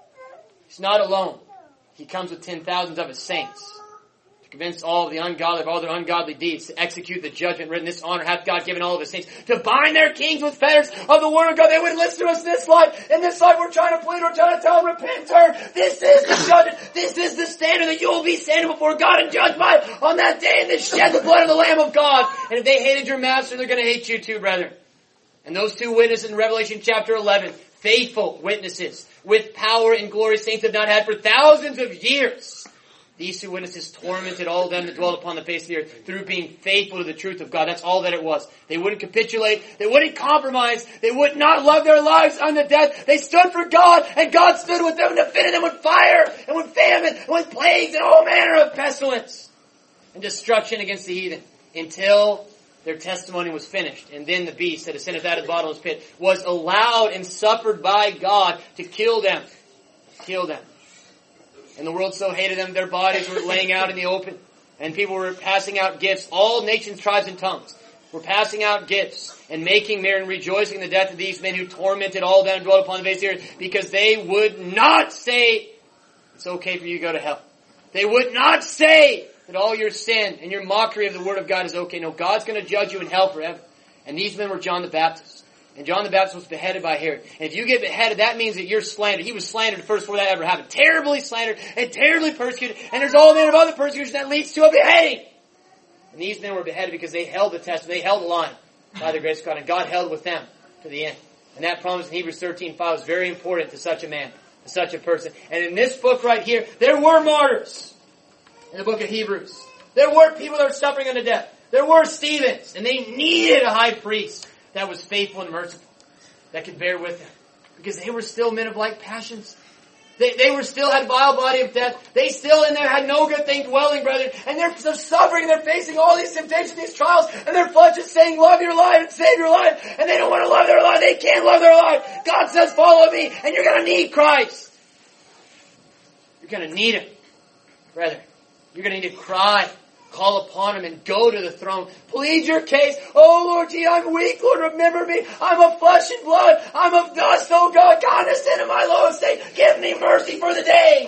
He's not alone. He comes with 10,000s of His saints, to convince all of the ungodly of all their ungodly deeds, to execute the judgment written. This honor hath God given all of His saints, to bind their kings with fetters of the word of God. They wouldn't listen to us in this life. In this life we're trying to plead, we're trying to tell them, repent, turn. This is the judgment. This is the standard that you will be standing before God and judged by on that day, and this shed the blood of the Lamb of God. And if they hated your master, they're going to hate you too, brethren. And those two witnesses in Revelation chapter 11, faithful witnesses with power and glory saints have not had for thousands of years. These two witnesses tormented all of them that dwell upon the face of the earth through being faithful to the truth of God. That's all that it was. They wouldn't capitulate. They wouldn't compromise. They would not love their lives unto death. They stood for God, and God stood with them and defended them with fire and with famine and with plagues and all manner of pestilence and destruction against the heathen until their testimony was finished. And then the beast that ascended out of the bottomless pit was allowed and suffered by God to kill them. Kill them. And the world so hated them, their bodies were laying out in the open. And people were passing out gifts. All nations, tribes, and tongues were passing out gifts and making merry and rejoicing in the death of these men who tormented all them and dwelt upon the face of the earth, because they would not say, it's okay for you to go to hell. They would not say that all your sin and your mockery of the Word of God is okay. No, God's going to judge you in hell forever. And these men were John the Baptist. And John the Baptist was beheaded by Herod. And if you get beheaded, that means that you're slandered. He was slandered first before that ever happened. Terribly slandered and terribly persecuted. And there's all manner of other persecution that leads to a beheading. And these men were beheaded because they held the test. They held the line by the grace of God. And God held with them to the end. And that promise in Hebrews 13:5 is very important to such a man, to such a person. And in this book right here, there were martyrs. In the book of Hebrews, there were people that were suffering unto death. There were Stephens. And they needed a high priest that was faithful and merciful, that could bear with them. Because they were still men of like passions. They were still had vile body of death. They still in there had no good thing dwelling, brethren. And they're suffering, they're facing all these temptations, these trials, and their flesh is saying, love your life and save your life. And they don't want to love their life. They can't love their life. God says, follow me, and you're going to need Christ. You're going to need Him, brethren. You're going to need to cry. Call upon Him and go to the throne. Plead your case. Oh Lord, gee, I'm weak. Lord, remember me. I'm of flesh and blood. I'm of dust, oh God. Condescend to my low estate. Give me mercy for the day.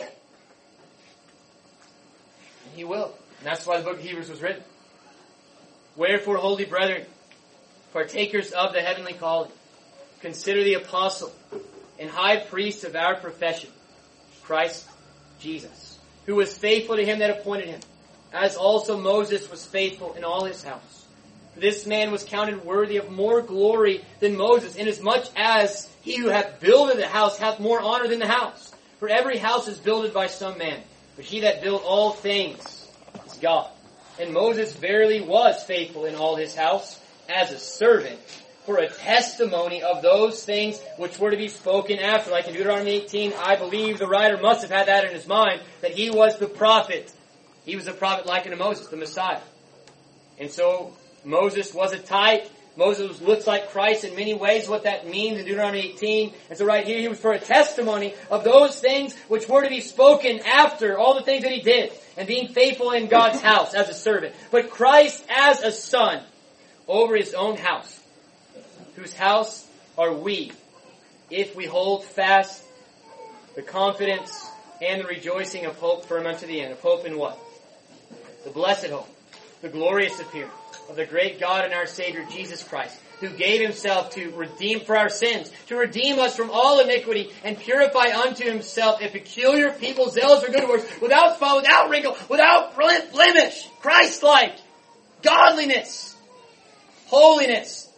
And He will. And that's why the book of Hebrews was written. Wherefore, holy brethren, partakers of the heavenly calling, consider the apostle and high priest of our profession, Christ Jesus, who was faithful to Him that appointed Him, as also Moses was faithful in all his house. For this man was counted worthy of more glory than Moses, inasmuch as he who hath builded the house hath more honor than the house. For every house is builded by some man, but he that built all things is God. And Moses verily was faithful in all his house, as a servant, for a testimony of those things which were to be spoken after. Like in Deuteronomy 18, I believe the writer must have had that in his mind, that he was the prophet. He was a prophet like unto Moses, the Messiah. And so Moses was a type. Moses looks like Christ in many ways, what that means in Deuteronomy 18. And so right here he was for a testimony of those things which were to be spoken after, all the things that he did, and being faithful in God's house as a servant. But Christ as a son over His own house, whose house are we, if we hold fast the confidence and the rejoicing of hope firm unto the end. Of hope in what? The blessed hope, the glorious appearing of the great God and our Savior Jesus Christ, who gave Himself to redeem for our sins, to redeem us from all iniquity, and purify unto Himself a peculiar people, zealous for good works, without spot, without wrinkle, without blemish, Christ-like, godliness, holiness.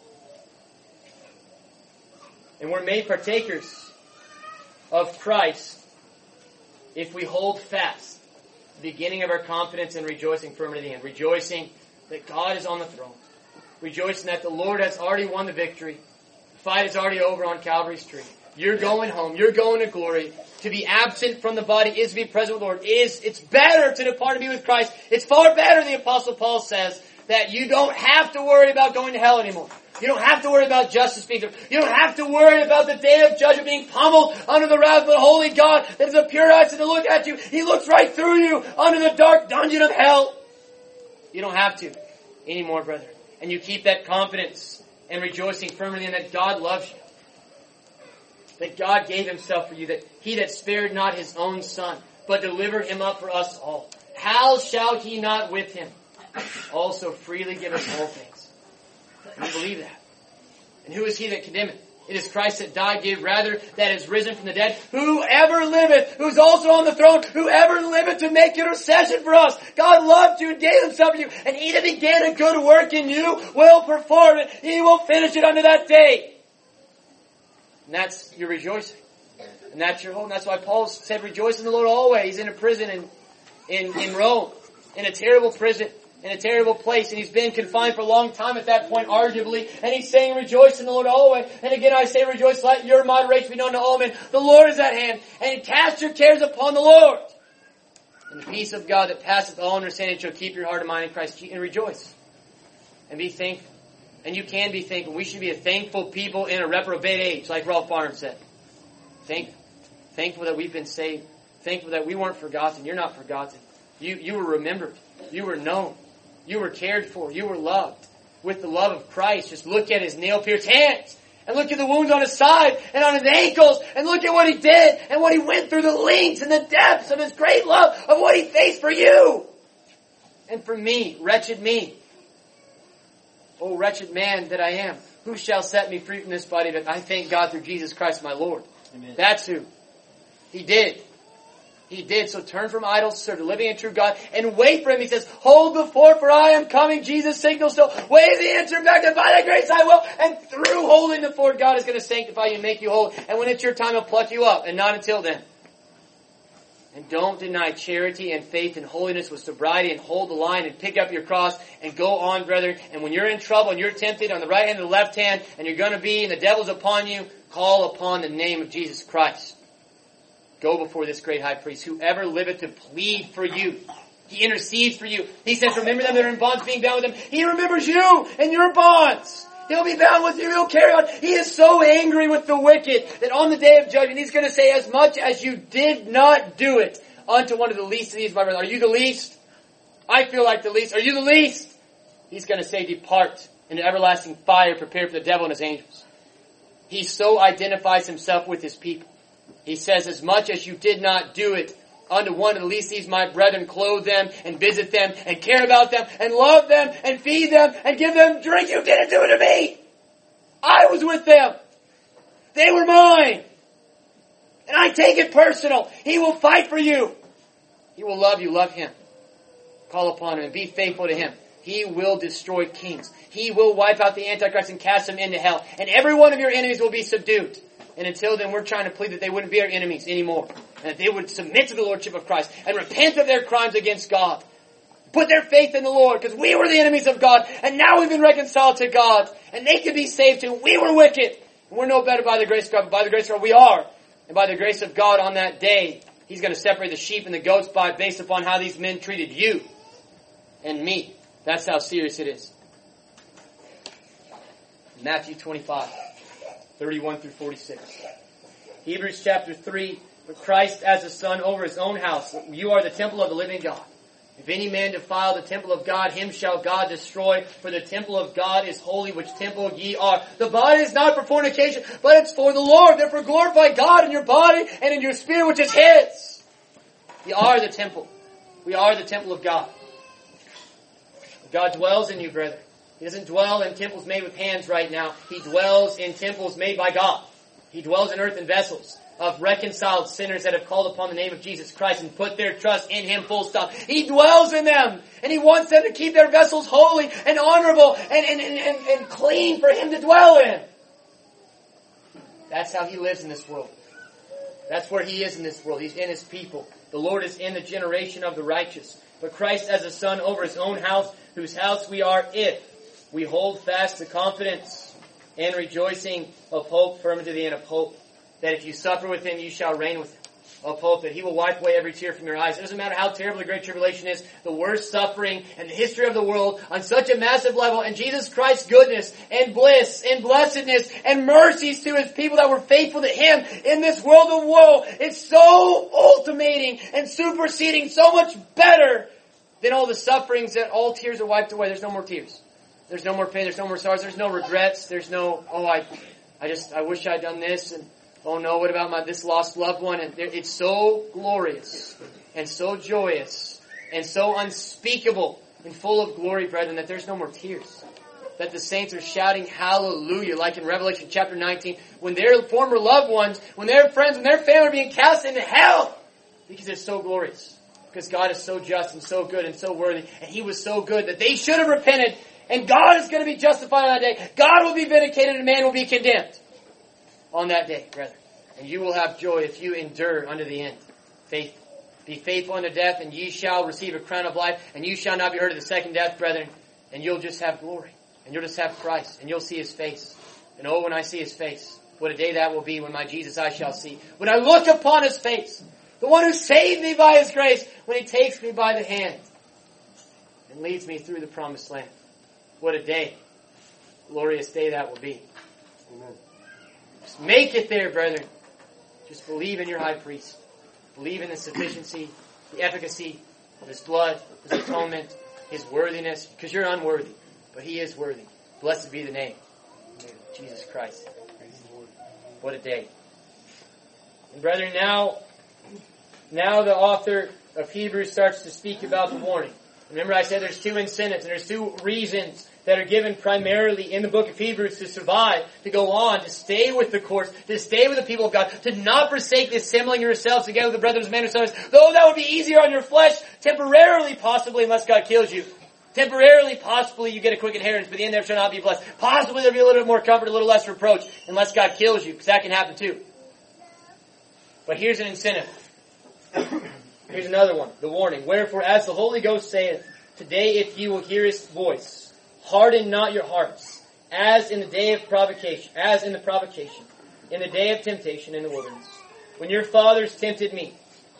And we're made partakers of Christ if we hold fast the beginning of our confidence and rejoicing firm to the end. Rejoicing that God is on the throne. Rejoicing that the Lord has already won the victory. The fight is already over on Calvary's tree. You're going home. You're going to glory. To be absent from the body is to be present with the Lord. It's better to depart and be with Christ. It's far better, the Apostle Paul says, that you don't have to worry about going to hell anymore. You don't have to worry about justice being there. You don't have to worry about the day of judgment being pummeled under the wrath of the holy God that is a pure eyes to look at you. He looks right through you under the dark dungeon of hell. You don't have to anymore, brethren. And you keep that confidence and rejoicing firmly in that God loves you. That God gave Himself for you, that He that spared not His own Son, but delivered Him up for us all. How shall He not with Him also freely give us all things? And you believe that. And who is He that condemneth? It is Christ that died, yea, rather, that is risen from the dead. Whoever liveth, who's also on the throne, whoever liveth to make intercession for us. God loved you and gave Himself for you. And He that began a good work in you will perform it. He will finish it unto that day. And that's your rejoicing. And that's your hope. And that's why Paul said, rejoice in the Lord always. He's in a prison in Rome. In a terrible prison. In a terrible place. And he's been confined for a long time at that point, arguably. And he's saying, rejoice in the Lord always. And again I say, rejoice, let your moderation be known to all men. The Lord is at hand. And cast your cares upon the Lord. And the peace of God that passeth all understanding shall keep your heart and mind in Christ. And rejoice. And be thankful. And you can be thankful. We should be a thankful people in a reprobate age, like Ralph Barnes said. Thankful that we've been saved. Thankful that we weren't forgotten. You're not forgotten. You were remembered. You were known. You were cared for. You were loved with the love of Christ. Just look at His nail-pierced hands. And look at the wounds on His side and on His ankles. And look at what He did and what He went through, the lengths and the depths of His great love, of what He faced for you. And for me, wretched me. O wretched man that I am, who shall set me free from this body? But I thank God through Jesus Christ my Lord. Amen. That's who. He did. He did. So turn from idols, serve the living and true God, and wait for Him. He says, hold the fort, for I am coming. Jesus signals still. Wave the answer back, and by thy grace I will. And through holding the fort, God is going to sanctify you and make you whole. And when it's your time, He'll pluck you up, and not until then. And don't deny charity and faith and holiness with sobriety, and hold the line and pick up your cross and go on, brethren. And when you're in trouble and you're tempted on the right hand and the left hand, and you're going to be, and the devil's upon you, call upon the name of Jesus Christ. Go before this great high priest, whoever liveth to plead for you. He intercedes for you. He says, remember them that are in bonds, being bound with them. He remembers you and your bonds. He'll be bound with you. He'll carry on. He is so angry with the wicked that on the day of judgment, He's going to say, as much as you did not do it unto one of the least of these, my brothers. Are you the least? I feel like the least. Are you the least? He's going to say, depart into everlasting fire prepared for the devil and his angels. He so identifies Himself with His people. He says, as much as you did not do it unto one of the least of these, my brethren, clothe them and visit them and care about them and love them and feed them and give them drink. You didn't do it to me. I was with them. They were mine. And I take it personal. He will fight for you. He will love you. Love Him. Call upon Him and be faithful to Him. He will destroy kings. He will wipe out the Antichrist and cast them into hell. And every one of your enemies will be subdued. And until then, we're trying to plead that they wouldn't be our enemies anymore. And that they would submit to the Lordship of Christ and repent of their crimes against God. Put their faith in the Lord, because we were the enemies of God, and now we've been reconciled to God. And they can be saved too. We were wicked. And we're no better by the grace of God, but by the grace of God we are. And by the grace of God on that day, He's going to separate the sheep and the goats based upon how these men treated you and me. That's how serious it is. Matthew 25. 31 through 46. Hebrews chapter 3, with Christ as a son over His own house. You are the temple of the living God. If any man defile the temple of God, him shall God destroy. For the temple of God is holy, which temple ye are. The body is not for fornication, but it's for the Lord. Therefore glorify God in your body and in your spirit, which is His. We are the temple. We are the temple of God. God dwells in you, brethren. He doesn't dwell in temples made with hands right now. He dwells in temples made by God. He dwells in earthen vessels of reconciled sinners that have called upon the name of Jesus Christ and put their trust in Him, full stop. He dwells in them. And He wants them to keep their vessels holy and honorable and clean for Him to dwell in. That's how He lives in this world. That's where He is in this world. He's in His people. The Lord is in the generation of the righteous. But Christ as a son over His own house, whose house we are if we hold fast the confidence and rejoicing of hope firm to the end, of hope that if you suffer with him, you shall reign with him. Of hope that he will wipe away every tear from your eyes. It doesn't matter how terrible the Great Tribulation is, the worst suffering in the history of the world on such a massive level, and Jesus Christ's goodness and bliss and blessedness and mercies to his people that were faithful to him in this world of woe, it's so ultimating and superseding, so much better than all the sufferings that all tears are wiped away. There's no more tears. There's no more pain. There's no more sorrows. There's no regrets. There's no, I wish I'd done this, and oh no, what about this lost loved one? And it's so glorious and so joyous and so unspeakable and full of glory, brethren, that there's no more tears. That the saints are shouting hallelujah, like in Revelation chapter 19, when their former loved ones, when their friends, when their family are being cast into hell, because it's so glorious. Because God is so just and so good and so worthy, and he was so good that they should have repented, and God is going to be justified on that day. God will be vindicated and man will be condemned on that day, brethren. And you will have joy if you endure unto the end. Faith. Be faithful unto death, and ye shall receive a crown of life, and you shall not be hurt of the second death, brethren. And you'll just have glory. And you'll just have Christ. And you'll see his face. And oh, when I see his face, what a day that will be when my Jesus I shall see. When I look upon his face, the one who saved me by his grace, when he takes me by the hand and leads me through the promised land. What a day. Glorious day that will be. Amen. Just make it there, brethren. Just believe in your high priest. Believe in the sufficiency, the efficacy of his blood, his atonement, his worthiness, because you're unworthy, but he is worthy. Blessed be the name of Jesus Christ. What a day. And brethren, now the author of Hebrews starts to speak about the warning. Remember I said there's two incentives and there's two reasons that are given primarily in the book of Hebrews to survive, to go on, to stay with the course, to stay with the people of God, to not forsake the assembling yourselves together with the brethren and sisters, though that would be easier on your flesh, temporarily possibly, unless God kills you. Temporarily, possibly, you get a quick inheritance, but the end there shall not be blessed. Possibly there'll be a little bit more comfort, a little less reproach, unless God kills you, because that can happen too. But here's an incentive. Here's another one, the warning. Wherefore, as the Holy Ghost saith, today if ye will hear his voice, harden not your hearts, as in the day of provocation, as in the provocation, in the day of temptation in the wilderness, when your fathers tempted me,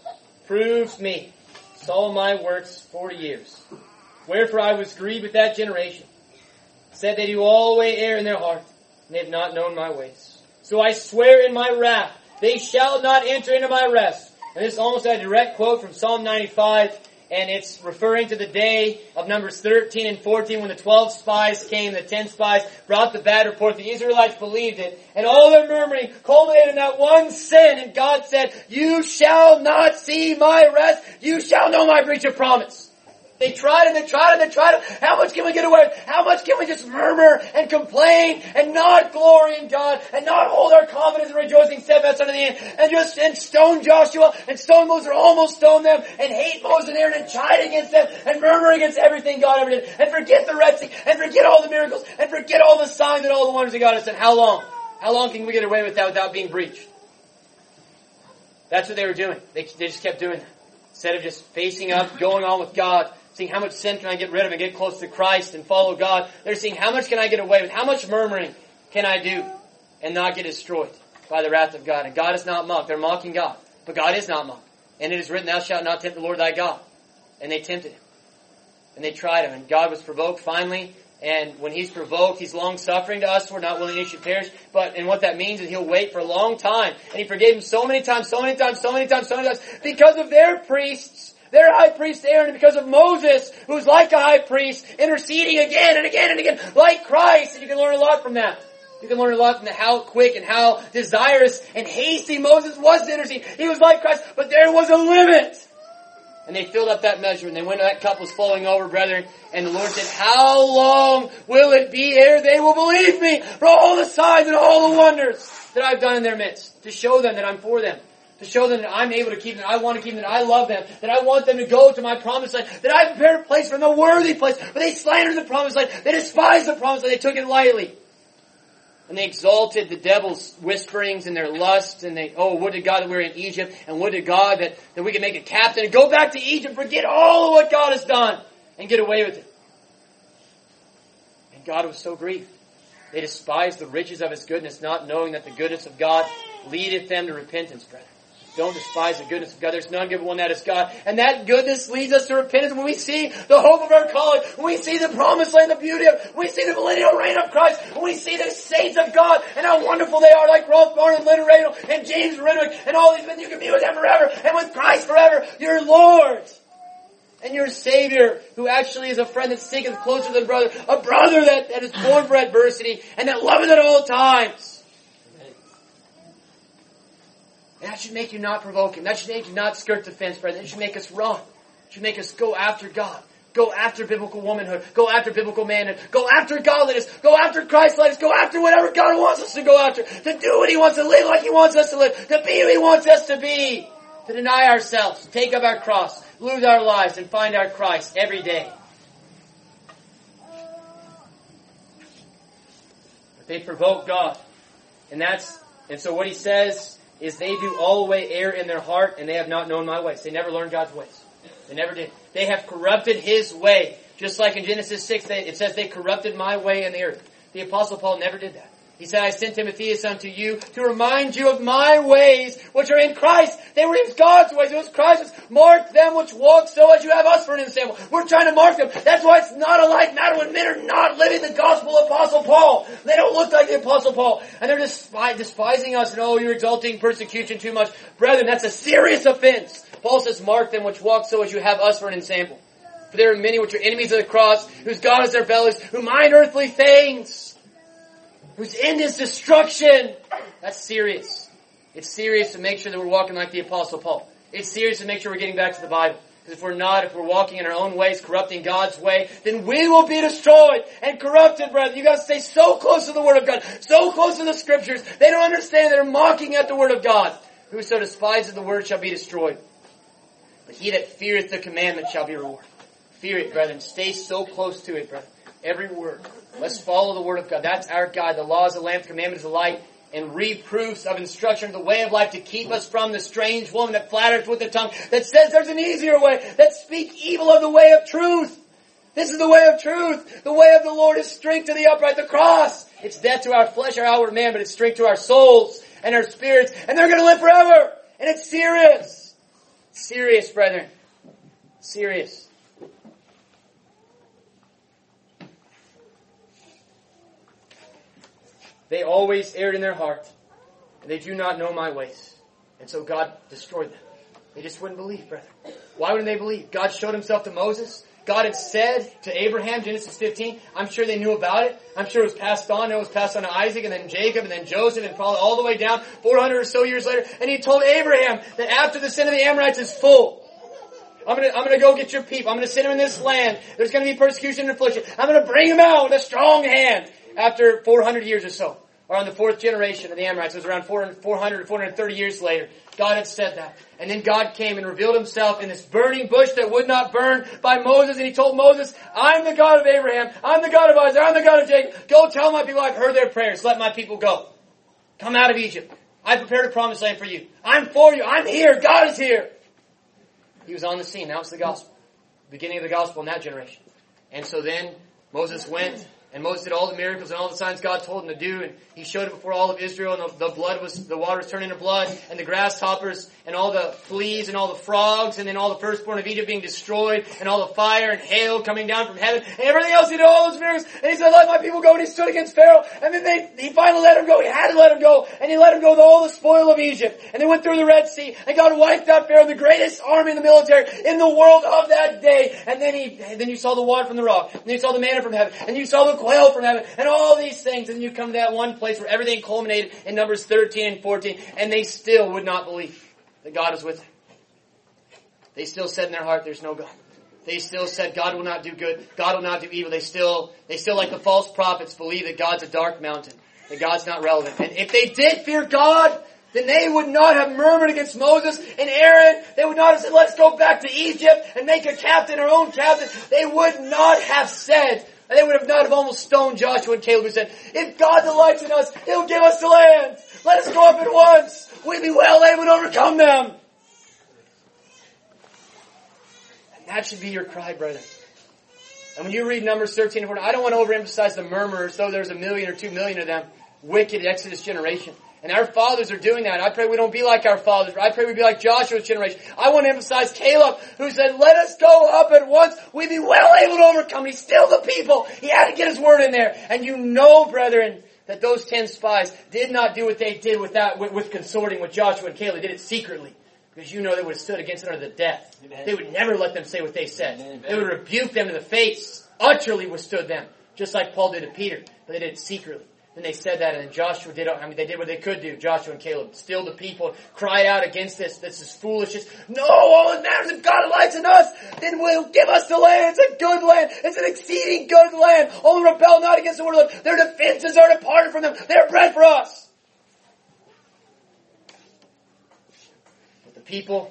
proved me, saw my works 40 years. Wherefore I was grieved with that generation, said they do always err in their heart, and they have not known my ways. So I swear in my wrath, they shall not enter into my rest. And this is almost a direct quote from Psalm 95, and it's referring to the day of Numbers 13 and 14 when the 12 spies came, the 10 spies brought the bad report. The Israelites believed it, and all their murmuring culminated in that one sin, and God said, you shall not see my rest, you shall know my breach of promise. They tried and they tried and they tried. How much can we get away with? How much can we just murmur and complain and not glory in God and not hold our confidence and rejoicing steadfast unto the end and stone Joshua and stone Moses or almost stone them and hate Moses and Aaron and chide against them and murmur against everything God ever did and forget the Red Sea and forget all the miracles and forget all the signs and all the wonders that God has done. How long? How long can we get away with that without being breached? That's what they were doing. They just kept doing that. Instead of just facing up, going on with God, seeing how much sin can I get rid of and get close to Christ and follow God. They're seeing how much can I get away with, how much murmuring can I do and not get destroyed by the wrath of God. And God is not mocked. They're mocking God. But God is not mocked. And it is written, thou shalt not tempt the Lord thy God. And they tempted him. And they tried him. And God was provoked finally. And when he's provoked, he's long-suffering to us. We're not willing he should perish. And what that means is he'll wait for a long time. And he forgave him so many times because of their priests, their high priest Aaron, and because of Moses, who's like a high priest, interceding again and again and again, like Christ. And you can learn a lot from that. You can learn a lot from how quick and how desirous and hasty Moses was to intercede. He was like Christ, but there was a limit. And they filled up that measure, and then when that cup was flowing over, brethren, and the Lord said, how long will it be ere they will believe me for all the signs and all the wonders that I've done in their midst, to show them that I'm for them, to show them that I'm able to keep them, that I want to keep them, that I love them, that I want them to go to my promised land, that I've prepared a place for them, a worthy place, but they slandered the promised land, they despised the promised land, they took it lightly. And they exalted the devil's whisperings and their lusts, and they, would to God that we were in Egypt, and would to God that we could make a captain and go back to Egypt, forget all of what God has done, and get away with it. And God was so grieved. They despise the riches of His goodness, not knowing that the goodness of God leadeth them to repentance, brethren. Don't despise the goodness of God. There's none good but one, that is God. And that goodness leads us to repentance. When we see the hope of our calling, when we see the promised land, the beauty of it, when we see the millennial reign of Christ, when we see the saints of God and how wonderful they are, like Rolf Barn and Leonard Radel and James Renwick and all these men, you can be with them forever and with Christ forever, your Lord and your Savior, who actually is a friend that sticketh closer than brother, a brother that is born for adversity and that loveth at all times. And that should make you not provoke Him. That should make you not skirt the fence, brethren. It should make us run. It should make us go after God. Go after biblical womanhood. Go after biblical manhood. Go after godliness. Go after Christ-likeness. Go after whatever God wants us to go after. To do what He wants, to live like He wants us to live. To be who He wants us to be. To deny ourselves. Take up our cross. Lose our lives and find our Christ every day. But they provoke God. And so what He says is they do all the way err in their heart, and they have not known my ways. They never learned God's ways. They never did. They have corrupted His way. Just like in Genesis 6, it says they corrupted my way in the earth. The Apostle Paul never did that. He said, I sent Timotheus unto you to remind you of my ways, which are in Christ. They were in God's ways. It was Christ's. Mark them which walk so as you have us for an example. We're trying to mark them. That's why it's not a light matter when men are not living the gospel of Apostle Paul. They don't look like the Apostle Paul. And they're despising us and, you're exalting persecution too much. Brethren, that's a serious offense. Paul says, mark them which walk so as you have us for an example. For there are many which are enemies of the cross, whose God is their bellies, who mind earthly things, whose end is destruction. That's serious. It's serious to make sure that we're walking like the Apostle Paul. It's serious to make sure we're getting back to the Bible. Because if we're walking in our own ways, corrupting God's way, then we will be destroyed and corrupted, brethren. You gotta stay so close to the Word of God, so close to the Scriptures. They don't understand. They're mocking at the Word of God. Whoso despises the Word shall be destroyed. But he that feareth the commandment shall be rewarded. Fear it, brethren. Stay so close to it, brethren. Every word. Let's follow the Word of God. That's our guide. The law is a lamp, the commandment is a light, and reproofs of instruction of the way of life to keep us from the strange woman that flatters with the tongue, that says there's an easier way, that speak evil of the way of truth. This is the way of truth. The way of the Lord is strength to the upright. The cross, it's death to our flesh, our outward man, but it's strength to our souls and our spirits, and they're going to live forever. And it's serious. Serious, brethren. Serious. They always erred in their heart, and they do not know my ways. And so God destroyed them. They just wouldn't believe, brethren. Why wouldn't they believe? God showed Himself to Moses. God had said to Abraham, Genesis 15, I'm sure they knew about it. I'm sure it was passed on. It was passed on to Isaac, and then Jacob, and then Joseph, and probably all the way down 400 or so years later. And He told Abraham that after the sin of the Amorites is full, I'm gonna go get your people. I'm gonna send them in this land. There's gonna be persecution and affliction. I'm gonna bring them out with a strong hand. After 400 years or so, or on the fourth generation of the Amorites, it was around 400 or 430 years later, God had said that. And then God came and revealed Himself in this burning bush that would not burn by Moses, and He told Moses, I'm the God of Abraham, I'm the God of Isaac, I'm the God of Jacob. Go tell my people I've heard their prayers, let my people go. Come out of Egypt. I prepared a promised land for you. I'm for you, I'm here, God is here. He was on the scene, that was the gospel. The beginning of the gospel in that generation. And so then Moses went, and Moses did all the miracles and all the signs God told him to do, and he showed it before all of Israel, and the water was turned into blood, and the grasshoppers, and all the fleas, and all the frogs, and then all the firstborn of Egypt being destroyed, and all the fire and hail coming down from heaven, and everything else. He did all those miracles, and He said, let my people go, and He stood against Pharaoh, and then He finally let him go. He had to let him go, and He let him go with all the spoil of Egypt, and they went through the Red Sea, and God wiped out Pharaoh, the greatest army in the military in the world of that day, and then you saw the water from the rock, and you saw the manna from heaven, and you saw the quail from heaven, and all these things, and then you come to that one place where everything culminated in Numbers 13 and 14, and they still would not believe that God is with them. They still said in their heart, there's no God. They still said, God will not do good, God will not do evil. They still, like the false prophets, believe that God's a dark mountain, that God's not relevant. And if they did fear God, then they would not have murmured against Moses and Aaron. They would not have said, let's go back to Egypt and make a captain, our own captain. They would not have said, and they would have not have almost stoned Joshua and Caleb, who said, if God delights in us, He'll give us the land. Let us go up at once. We'll be well able to overcome them. And that should be your cry, brethren. And when you read Numbers 13 and 14, I don't want to overemphasize the murmurers, though there's 1 million or 2 million of them, wicked Exodus generation. And our fathers are doing that. I pray we don't be like our fathers. I pray we be like Joshua's generation. I want to emphasize Caleb, who said, let us go up at once. We'd be well able to overcome. He's still the people. He had to get his word in there. And you know, brethren, that those 10 spies did not do what they did with consorting with Joshua and Caleb. They did it secretly. Because you know they would have stood against it under the death. Amen. They would never let them say what they said. Amen. They would rebuke them to the face. Utterly withstood them. Just like Paul did to Peter. But they did it secretly. And they said that, and then Joshua did, they did what they could do, Joshua and Caleb. Still the people cried out against this. This is foolishness. No, all that matters if God delights in us, then will give us the land. It's a good land. It's an exceeding good land. Only rebel not against the word of God. Their defenses are departed from them. They're bread for us. But the people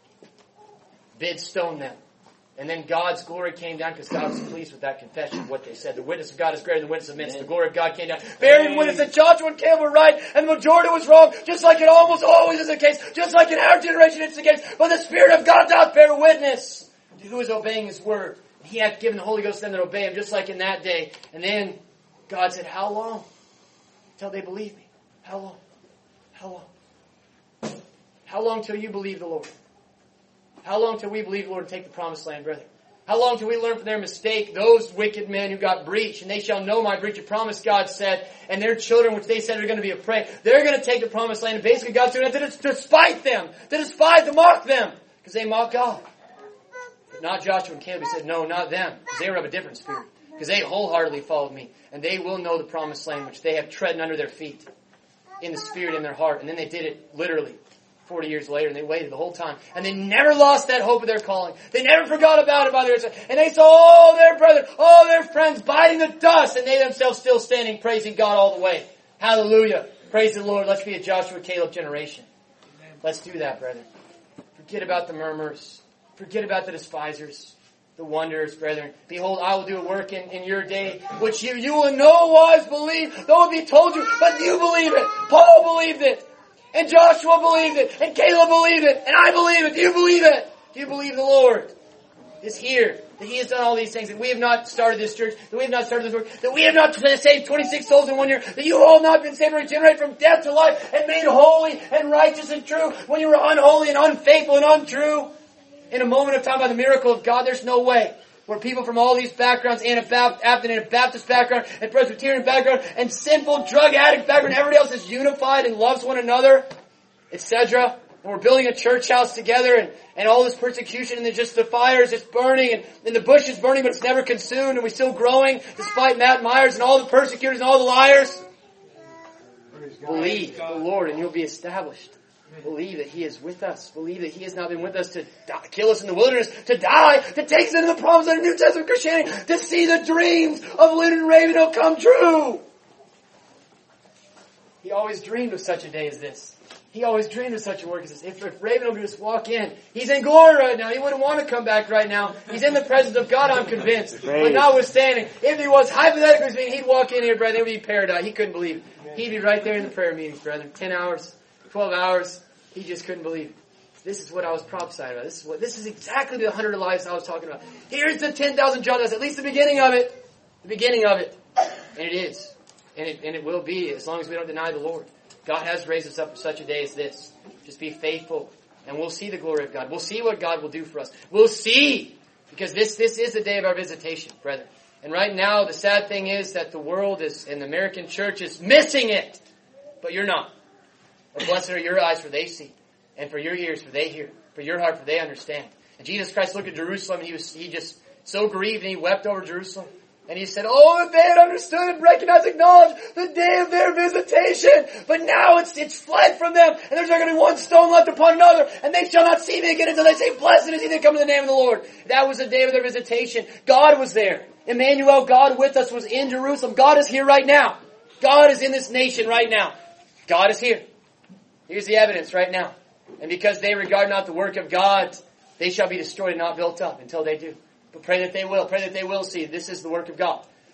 did stone them. And then God's glory came down because God was pleased with that confession of what they said. The witness of God is greater than the witness of men. So the glory of God came down, bearing witness that Joshua and Caleb were right and the majority was wrong, just like it almost always is the case, just like in our generation it's the case. But the Spirit of God doth bear witness to who is obeying His word. He hath given the Holy Ghost to them that obey Him, just like in that day. And then God said, how long? Till they believe me. How long? How long? How long till you believe the Lord? How long till we believe the Lord and take the promised land, brother? How long till we learn from their mistake, those wicked men who got breached, and they shall know my breach of promise, God said, and their children, which they said are going to be a prey, they're going to take the promised land, and basically God's doing that to despite them, to despise, to mock them, because they mock God. But not Joshua and Caleb. He said, no, not them, because they were of a different spirit, because they wholeheartedly followed me, and they will know the promised land, which they have treading under their feet, in the spirit, in their heart, and then they did it literally. 40 years later, and they waited the whole time. And they never lost that hope of their calling. They never forgot about it by their side. And they saw all their brethren, all their friends biting the dust, and they themselves still standing, praising God all the way. Hallelujah. Praise the Lord. Let's be a Joshua Caleb generation. Let's do that, brethren. Forget about the murmurers. Forget about the despisers. The wanderers, brethren. Behold, I will do a work in your day, which you will in no wise believe, though it be told you, but you believe it. Paul believed it. And Joshua believed it. And Caleb believed it. And I believe it. Do you believe it? Do you believe the Lord is here? That He has done all these things. That we have not started this church. That we have not started this work. That we have not saved 26 souls in 1 year. That you have all not been saved and regenerated from death to life and made holy and righteous and true when you were unholy and unfaithful and untrue. In a moment of time by the miracle of God, there's no way. Where people from all these backgrounds, Anabaptist background, and Presbyterian background, and sinful drug addict background, everybody else is unified and loves one another, etc. And we're building a church house together, and all this persecution, and then just the fires, it's burning, and the bush is burning, but it's never consumed, and we're still growing, despite Matt Myers and all the persecutors and all the liars. Believe the Lord, and you'll be established. Believe that He is with us. Believe that He has not been with us to kill us in the wilderness, to die, to take us into the promise of the New Testament Christianity, to see the dreams of Lyndon Ravenhill come true. He always dreamed of such a day as this. He always dreamed of such a work as this. If Ravenhill would just walk in, he's in glory right now. He wouldn't want to come back right now. He's in the presence of God, I'm convinced. But notwithstanding, if he was hypothetically speaking, he'd walk in here, brethren. It would be paradise. He couldn't believe it. He'd be right there in the prayer meetings, brethren. 10 hours, 12 hours. He just couldn't believe it. This is what I was prophesying about. This is exactly the 100 lives I was talking about. Here's the 10,000 jobs. That's at least the beginning of it. The beginning of it. And it is. And it will be as long as we don't deny the Lord. God has raised us up for such a day as this. Just be faithful. And we'll see the glory of God. We'll see what God will do for us. We'll see. Because this is the day of our visitation, brethren. And right now, the sad thing is that the world is, and the American church is missing it. But you're not. But blessed are your eyes, for they see. And for your ears, for they hear. For your heart, for they understand. And Jesus Christ looked at Jerusalem, and he just so grieved, and He wept over Jerusalem. And He said, oh, if they had understood and recognized, acknowledged the day of their visitation. But now it's fled from them. And there's not going to be one stone left upon another. And they shall not see me again until they say, blessed is He that comes in the name of the Lord. That was the day of their visitation. God was there. Emmanuel, God with us, was in Jerusalem. God is here right now. God is in this nation right now. God is here. Here's the evidence right now. And because they regard not the work of God, they shall be destroyed and not built up until they do. But pray that they will. Pray that they will see this is the work of God.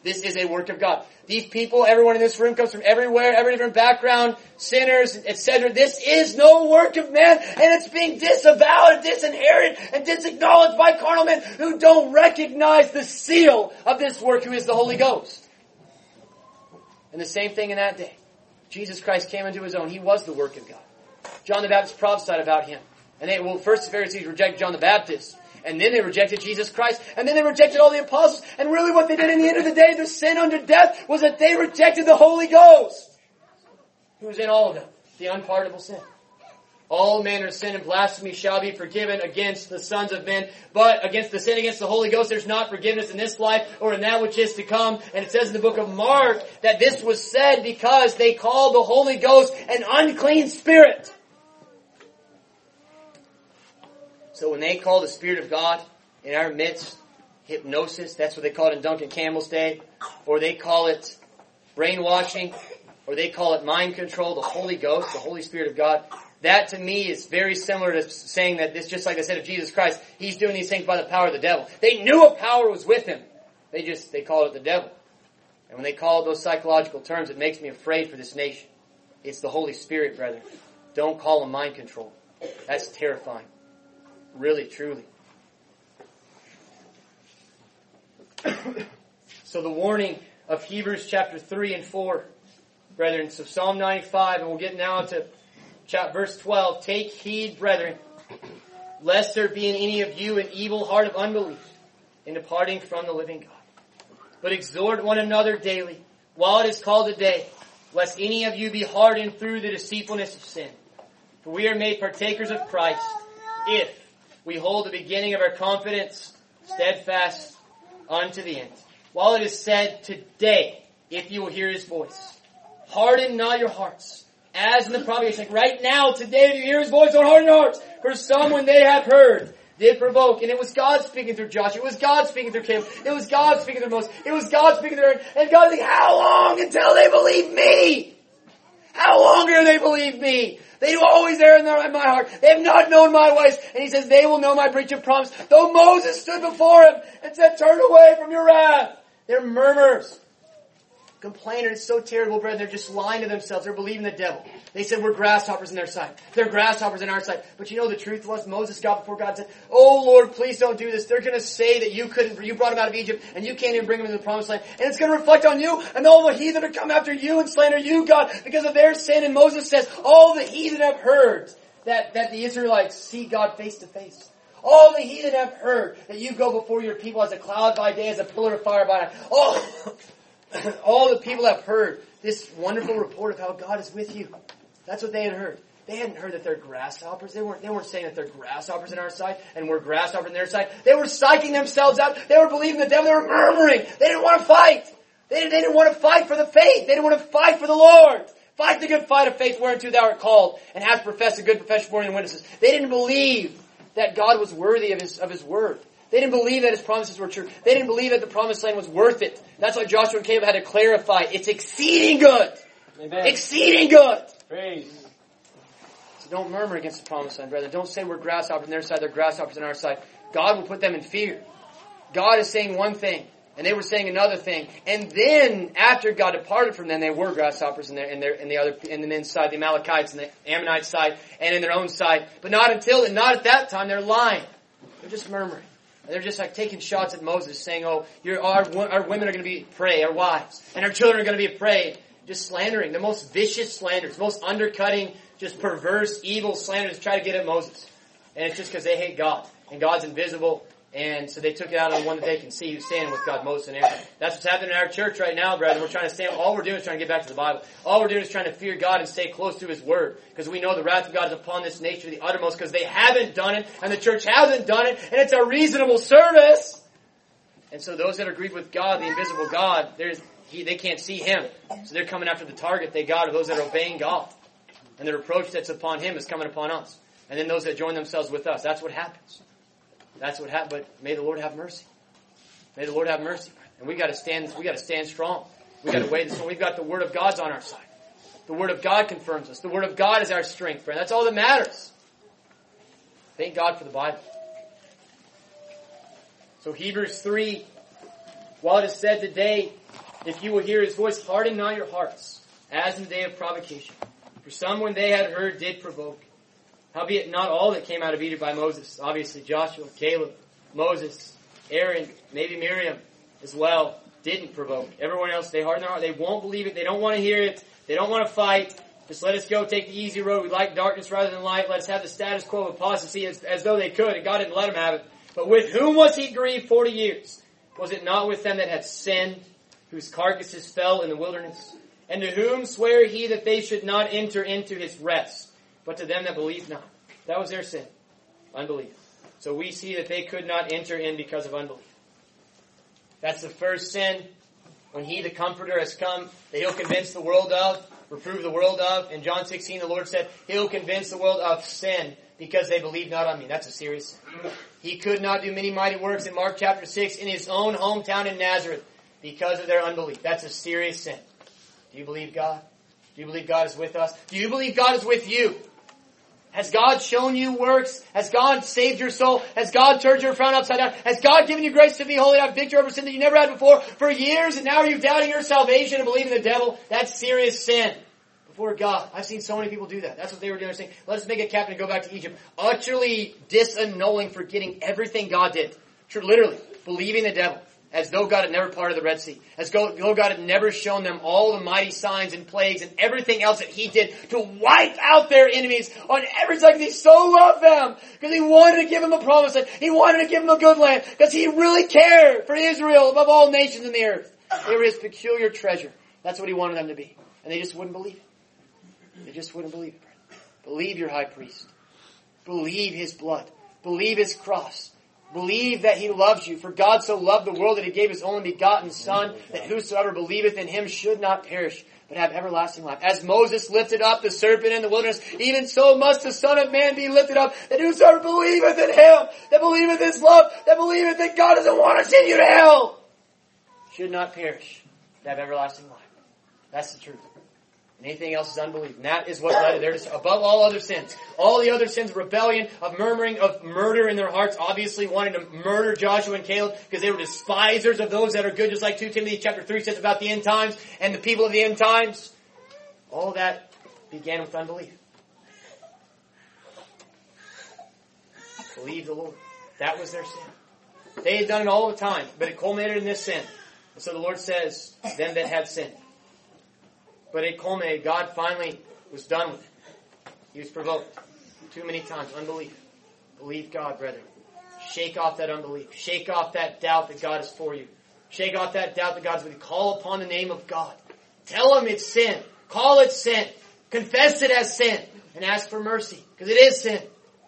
This is a work of God. These people, everyone in this room comes from everywhere, every different background, sinners, etc. This is no work of man, and it's being disavowed and disinherited and disacknowledged by carnal men who don't recognize the seal of this work, who is the Holy Ghost. And the same thing in that day. Jesus Christ came into His own. He was the work of God. John the Baptist prophesied about Him. And first the Pharisees rejected John the Baptist. And then they rejected Jesus Christ. And then they rejected all the apostles. And really what they did in the end of the day, the sin unto death, was that they rejected the Holy Ghost, who was in all of them, the unpardonable sin. All manner of sin and blasphemy shall be forgiven against the sons of men. But against the sin against the Holy Ghost, there's not forgiveness in this life or in that which is to come. And it says in the book of Mark that this was said because they called the Holy Ghost an unclean spirit. So when they call the Spirit of God in our midst hypnosis, that's what they call it in Duncan Campbell's day, or they call it brainwashing, or they call it mind control, the Holy Ghost, the Holy Spirit of God, that to me is very similar to saying that this, just like I said of Jesus Christ, He's doing these things by the power of the devil. They knew a power was with Him. They called it the devil. And when they call it those psychological terms, it makes me afraid for this nation. It's the Holy Spirit, brethren. Don't call Him mind control. That's terrifying. Really, truly. So the warning of Hebrews chapter 3 and 4, brethren. So Psalm 95, and we'll get now to verse 12. Take heed, brethren, lest there be in any of you an evil heart of unbelief in departing from the living God. But exhort one another daily, while it is called today, lest any of you be hardened through the deceitfulness of sin. For we are made partakers of Christ, if we hold the beginning of our confidence steadfast unto the end. While it is said, today, if you will hear His voice, harden not your hearts. As in the prophet, like right now, today, if you hear His voice, don't harden your hearts. For some, when they have heard, did provoke. And it was God speaking through Joshua. It was God speaking through Caleb. It was God speaking through Moses. It was God speaking through Aaron. And God is like, how long until they believe me? How long do they believe me? They always err in my heart. They have not known my ways. And He says, they will know my breach of promise. Though Moses stood before Him and said, turn away from your wrath. They're murmurers. Complainers. It's so terrible, brethren. They're just lying to themselves. They're believing the devil. They said we're grasshoppers in their sight. They're grasshoppers in our sight. But you know the truth was, Moses got before God and said, oh Lord, please don't do this. They're going to say that you brought them out of Egypt and you can't even bring them into the promised land. And it's going to reflect on you and all the heathen are come after you and slander you, God, because of their sin. And Moses says, all the heathen have heard that the Israelites see God face to face. All the heathen have heard that you go before your people as a cloud by day, as a pillar of fire by night. All the people have heard this wonderful report of how God is with you. That's what they had heard. They hadn't heard that they're grasshoppers. They weren't saying that they're grasshoppers in our sight and we're grasshoppers in their sight. They were psyching themselves out. They were believing the devil. They were murmuring. They didn't want to fight. They didn't want to fight for the faith. They didn't want to fight for the Lord. Fight the good fight of faith whereunto thou art called, and hast professed a good profession before the witnesses. They didn't believe that God was worthy of His word. They didn't believe that His promises were true. They didn't believe that the promised land was worth it. That's why Joshua and Caleb had to clarify. It's exceeding good. Amen. Exceeding good. Praise. So don't murmur against the promised land, brother. Don't say we're grasshoppers on their side, they're grasshoppers on our side. God will put them in fear. God is saying one thing, and they were saying another thing. And then, after God departed from them, they were grasshoppers in the men's side, the Amalekites and the Ammonites side, and in their own side. But not at that time, they're lying. They're just murmuring. And they're just like taking shots at Moses, saying, oh, our women are going to be prey, our wives, and our children are going to be a prey. Just slandering, the most vicious slanders, most undercutting, just perverse, evil slanders to try to get at Moses. And it's just because they hate God. And God's invisible. And so they took it out on the one that they can see who's standing with God, Moses and Aaron. That's what's happening in our church right now, brethren. We're trying to stand. All we're doing is trying to get back to the Bible. All we're doing is trying to fear God and stay close to His Word. Because we know the wrath of God is upon this nation to the uttermost because they haven't done it and the church hasn't done it. And it's a reasonable service. And so those that are grieved with God, the invisible God, they can't see Him. So they're coming after the target they got of those that are obeying God. And the reproach that's upon Him is coming upon us. And then those that join themselves with us. That's what happens. That's what happened. But may the Lord have mercy. May the Lord have mercy. And we got to stand strong. We got to wait. So we've got the Word of God's on our side. The Word of God confirms us. The Word of God is our strength, friend. That's all that matters. Thank God for the Bible. So Hebrews 3, while it is said today, if you will hear his voice, harden not your hearts, as in the day of provocation. For some, when they had heard, did provoke. Howbeit not all that came out of Egypt by Moses. Obviously Joshua, Caleb, Moses, Aaron, maybe Miriam as well, didn't provoke. Everyone else, they harden their heart. They won't believe it. They don't want to hear it. They don't want to fight. Just let us go, take the easy road. We like darkness rather than light. Let us have the status quo of apostasy as though they could, and God didn't let them have it. But with whom was he grieved 40 years? Was it not with them that had sinned, whose carcasses fell in the wilderness? And to whom sware he that they should not enter into his rest, but to them that believed not? That was their sin. Unbelief. So we see that they could not enter in because of unbelief. That's the first sin. When he, the Comforter, has come, that he'll convince the world of, reprove the world of. In John 16, the Lord said, he'll convince the world of sin because they believe not on me. That's a serious sin. He could not do many mighty works in Mark chapter 6 in his own hometown in Nazareth because of their unbelief. That's a serious sin. Do you believe God? Do you believe God is with us? Do you believe God is with you? Has God shown you works? Has God saved your soul? Has God turned your frown upside down? Has God given you grace to be holy and have victory over sin that you never had before for years, and now are you doubting your salvation and believing the devil? That's serious sin before God. I've seen so many people do that. That's what they were doing. They're saying, let us make a captain and go back to Egypt. Utterly disannulling, forgetting everything God did. Literally, believing the devil. As though God had never parted the Red Sea. As though God had never shown them all the mighty signs and plagues and everything else that he did to wipe out their enemies on every side. Because he so loved them. Because he wanted to give them a promised land. He wanted to give them a good land. Because he really cared for Israel above all nations in the earth. They were his peculiar treasure. That's what he wanted them to be. And they just wouldn't believe it. They just wouldn't believe it. Believe your high priest. Believe his blood. Believe his cross. Believe that he loves you. For God so loved the world that he gave his only begotten Son, that whosoever believeth in him should not perish, but have everlasting life. As Moses lifted up the serpent in the wilderness, even so must the Son of Man be lifted up, that whosoever believeth in him, that believeth his love, that believeth that God doesn't want to send you to hell, should not perish, but have everlasting life. That's the truth. Anything else is unbelief. And that is what led to their destruction. Above all other sins. All the other sins of rebellion, of murmuring, of murder in their hearts. Obviously wanting to murder Joshua and Caleb because they were despisers of those that are good. Just like 2 Timothy chapter 3 says about the end times and the people of the end times. All that began with unbelief. Believe the Lord. That was their sin. They had done it all the time, but it culminated in this sin. And so the Lord says, them that had sinned. But it culminated. God finally was done with it. He was provoked too many times. Unbelief. Believe God, brethren. Shake off that unbelief. Shake off that doubt that God is for you. Shake off that doubt that God is with you. Call upon the name of God. Tell him it's sin. Call it sin. Confess it as sin. And ask for mercy. Because it is sin.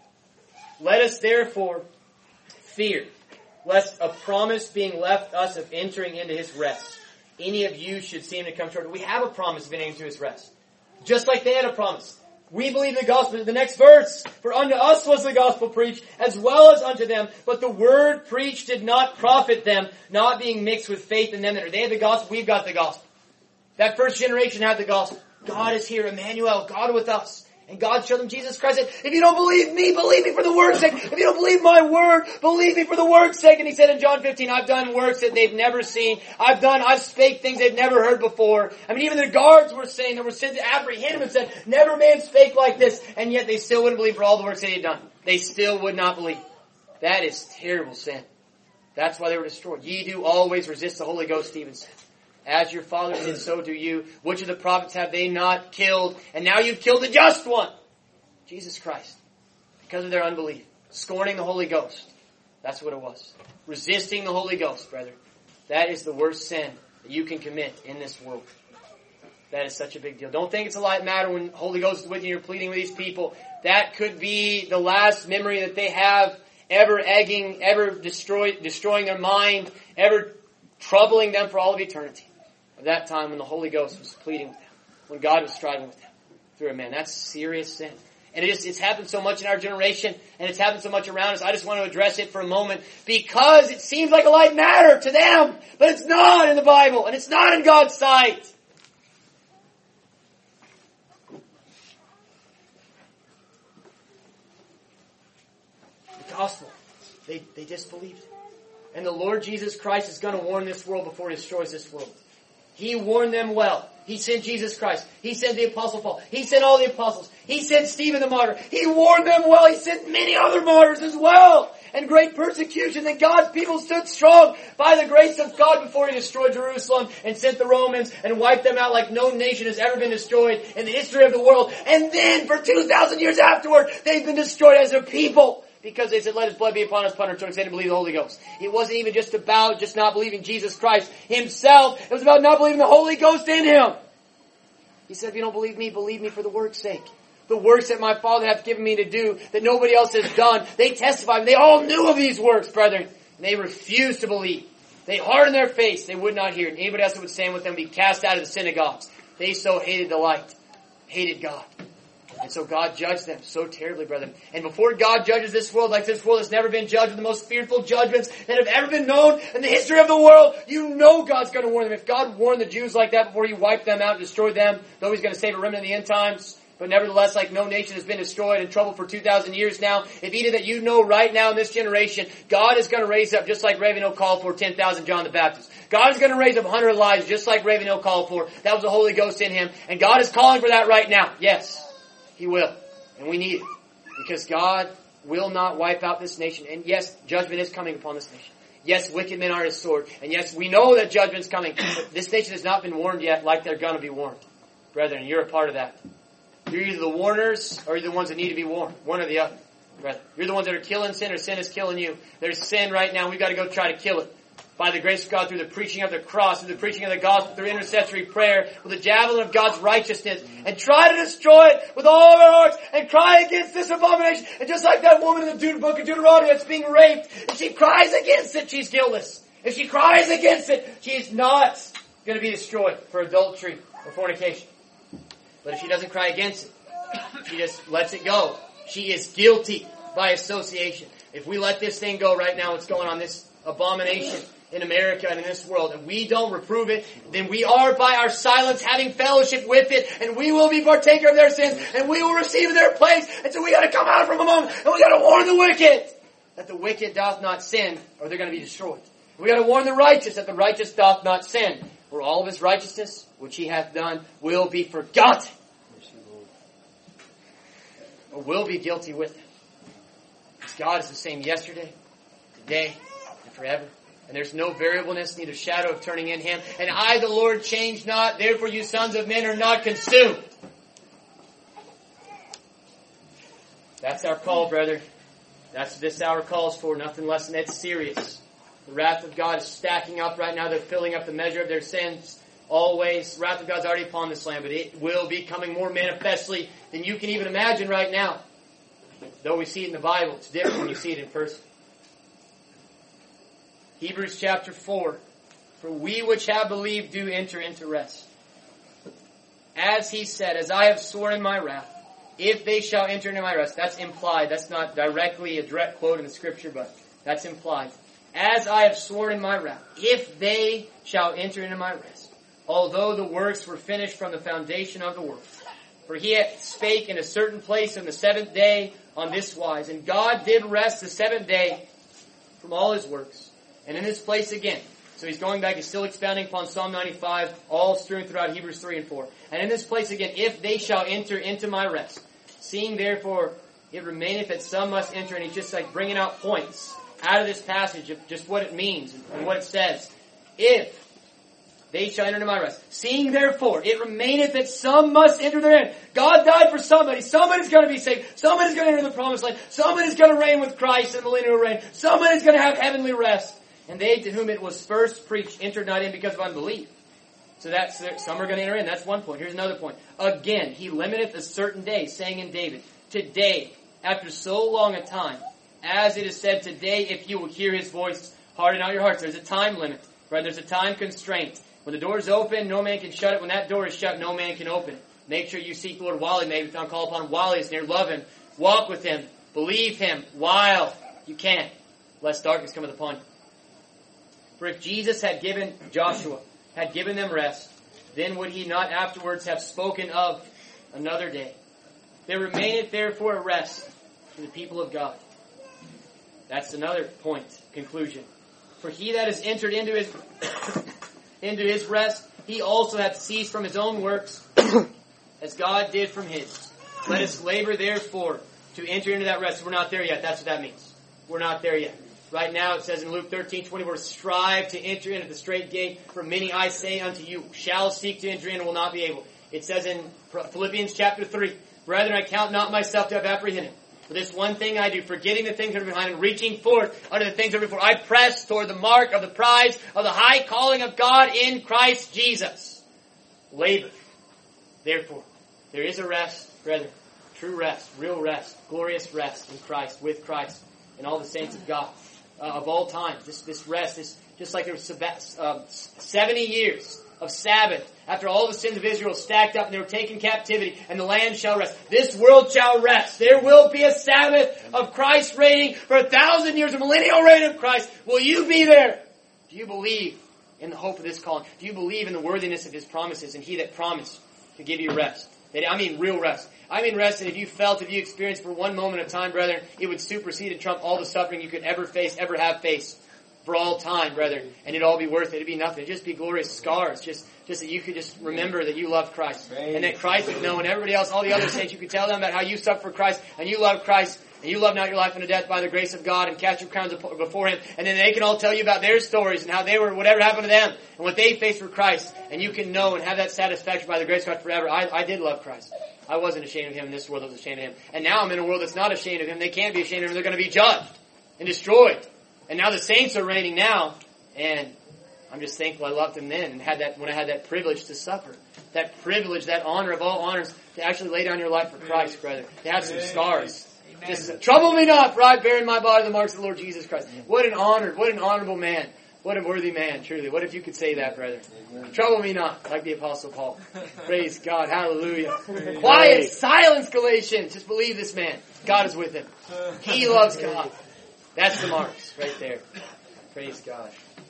Let us therefore fear, lest a promise being left us of entering into his rest, any of you should seem to come short. We have a promise of entering into his rest. Just like they had a promise. We believe the gospel. The next verse, for unto us was the gospel preached, as well as unto them. But the word preached did not profit them, not being mixed with faith in them that are. They had the gospel, we've got the gospel. That first generation had the gospel. God is here, Emmanuel, God with us. And God showed them Jesus Christ. Said, if you don't believe me, believe me for the word's sake. If you don't believe my word, believe me for the word's sake. And he said in John 15, I've done works that they've never seen. I've spake things they've never heard before. I mean, even the guards were saying, that were sent to apprehend him and said, never man spake like this. And yet they still wouldn't believe for all the works that he had done. They still would not believe. That is terrible sin. That's why they were destroyed. Ye do always resist the Holy Ghost, Stephen said. As your father did, so do you. Which of the prophets have they not killed? And now you've killed the just one. Jesus Christ. Because of their unbelief. Scorning the Holy Ghost. That's what it was. Resisting the Holy Ghost, brethren. That is the worst sin that you can commit in this world. That is such a big deal. Don't think it's a light matter when the Holy Ghost is with you and you're pleading with these people. That could be the last memory that they have ever egging, ever destroying their mind, ever troubling them for all of eternity. At that time when the Holy Ghost was pleading with them. When God was striving with them through a man. That's serious sin. And it's happened so much in our generation, and it's happened so much around us. I just want to address it for a moment because it seems like a light matter to them, but it's not in the Bible, and it's not in God's sight. The gospel, they disbelieved. And the Lord Jesus Christ is going to warn this world before he destroys this world. He warned them well. He sent Jesus Christ. He sent the Apostle Paul. He sent all the apostles. He sent Stephen the martyr. He warned them well. He sent many other martyrs as well. And great persecution. That God's people stood strong by the grace of God before He destroyed Jerusalem and sent the Romans and wiped them out like no nation has ever been destroyed in the history of the world. And then for 2,000 years afterward, they've been destroyed as a people. Because they said, let His blood be upon us, upon our children. They didn't believe the Holy Ghost. It wasn't even just about just not believing Jesus Christ Himself. It was about not believing the Holy Ghost in Him. He said, if you don't believe me for the work's sake. The works that my Father hath given me to do, that nobody else has done. They testified. They all knew of these works, brethren. And they refused to believe. They hardened their face. They would not hear it. Anybody else that would stand with them would be cast out of the synagogues. They so hated the light. Hated God. And so God judged them so terribly, brethren. And before God judges this world, like this world has never been judged with the most fearful judgments that have ever been known in the history of the world, you know God's going to warn them. If God warned the Jews like that before He wiped them out and destroyed them, though He's going to save a remnant in the end times, but nevertheless, like no nation has been destroyed and troubled for 2,000 years now, if either that you know right now in this generation, God is going to raise up, just like Ravenhill called for 10,000 John the Baptist. God is going to raise up 100 Elijah, just like Ravenhill called for. That was the Holy Ghost in him. And God is calling for that right now. Yes, He will. And we need it. Because God will not wipe out this nation. And yes, judgment is coming upon this nation. Yes, wicked men are His sword. And yes, we know that judgment's coming. But this nation has not been warned yet like they're going to be warned. Brethren, you're a part of that. You're either the warners or you're the ones that need to be warned. One or the other. Brethren. You're the ones that are killing sin or sin is killing you. There's sin right now. We've got to go try to kill it. By the grace of God, through the preaching of the cross, through the preaching of the gospel, through intercessory prayer, with the javelin of God's righteousness, and try to destroy it with all of our hearts, and cry against this abomination. And just like that woman in the book of Deuteronomy that's being raped, if she cries against it, she's guiltless. If she cries against it, she's not going to be destroyed for adultery or fornication. But if she doesn't cry against it, she just lets it go. She is guilty by association. If we let this thing go right now, what's going on, this abomination in America and in this world, and we don't reprove it, then we are by our silence having fellowship with it, and we will be partaker of their sins, and we will receive their place. And so we got to come out from among them, and we got to warn the wicked that the wicked doth not sin, or they're going to be destroyed. We got to warn the righteous that the righteous doth not sin, or all of his righteousness, which he hath done, will be forgotten, or will be guilty with him. Because God is the same yesterday, today, and forever. And there's no variableness, neither shadow of turning in Him. And I, the Lord, change not. Therefore you sons of men are not consumed. That's our call, brother. That's what this hour calls for. Nothing less than that's serious. The wrath of God is stacking up right now. They're filling up the measure of their sins. Always. The wrath of God's already upon this land. But it will be coming more manifestly than you can even imagine right now. Though we see it in the Bible, it's different when you see it in person. Hebrews chapter 4. For we which have believed do enter into rest. As He said, as I have sworn in my wrath, if they shall enter into my rest. That's implied. That's not directly a direct quote in the Scripture, but that's implied. As I have sworn in my wrath, if they shall enter into my rest, although the works were finished from the foundation of the world. For He hath spake in a certain place on the seventh day on this wise. And God did rest the seventh day from all His works. And in this place again, so he's going back, he's still expounding upon Psalm 95, all strewn throughout Hebrews 3 and 4. And in this place again, if they shall enter into my rest, seeing therefore it remaineth that some must enter, and he's just like bringing out points out of this passage of just what it means and what it says. If they shall enter into my rest, seeing therefore it remaineth that some must enter therein. God died for somebody. Somebody's going to be saved. Somebody's going to enter the promised land. Somebody's going to reign with Christ in the millennial reign. Somebody's going to have heavenly rest. And they to whom it was first preached entered not in because of unbelief. So that's, some are going to enter in. That's one point. Here's another point. Again, He limiteth a certain day, saying in David, today, after so long a time, as it is said, today, if you will hear His voice, harden not your hearts. There's a time limit, right? There's a time constraint. When the door is open, no man can shut it. When that door is shut, no man can open it. Make sure you seek the Lord while He may be found. Call upon Him while He is near. Love Him. Walk with Him. Believe Him while you can, lest darkness cometh upon you. For if Jesus had given Joshua, had given them rest, then would He not afterwards have spoken of another day? There remaineth therefore a rest for the people of God. That's another point, conclusion. For he that has entered into his rest he also hath ceased from his own works, as God did from his. Let us labor therefore to enter into that rest. We're not there yet. That's what that means. We're not there yet. Right now it says in Luke 13:24, strive to enter into the straight gate, for many, I say unto you, shall seek to enter in and will not be able. It says in Philippians chapter 3, brethren, I count not myself to have apprehended. For this one thing I do, forgetting the things that are behind and reaching forth unto the things that are before. I press toward the mark of the prize of the high calling of God in Christ Jesus. Labor. Therefore, there is a rest, brethren. True rest, real rest, glorious rest in Christ, with Christ, and all the saints of God. Of all time. This rest is just like there was 70 years of Sabbath after all the sins of Israel stacked up and they were taken captivity, and the land shall rest. This world shall rest. There will be a Sabbath of Christ reigning for 1,000 years, a millennial reign of Christ. Will you be there? Do you believe in the hope of this calling? Do you believe in the worthiness of His promises and He that promised to give you rest? I mean real rest. I mean rest that if you experienced for one moment of time, brethren, it would supersede and trump all the suffering you could ever face, ever have faced for all time, brethren. And it'd all be worth it. It'd be nothing. It'd just be glorious scars. Just that you could just remember that you love Christ. And that Christ would know, and everybody else, all the other saints, you could tell them about how you suffer for Christ, and you love Christ, and you love not your life unto death by the grace of God, and cast your crowns before Him. And then they can all tell you about their stories and how they were, whatever happened to them, and what they faced for Christ. And you can know and have that satisfaction by the grace of God forever. I did love Christ. I wasn't ashamed of Him in this world. I was ashamed of Him. And now I'm in a world that's not ashamed of Him. They can't be ashamed of Him. They're going to be judged and destroyed. And now the saints are reigning now. And I'm just thankful I loved Him then and when I had that privilege to suffer. That privilege, that honor of all honors, to actually lay down your life for Christ, brother. To have some scars. Just trouble me not, for I bear in my body the marks of the Lord Jesus Christ. What an honor, what an honorable man. What a worthy man, truly. What if you could say that, brother? Trouble me not, like the Apostle Paul. Praise God. Hallelujah. Quiet, silence, Galatians. Just believe this man. God is with him. He loves God. That's the marks right there. Praise God.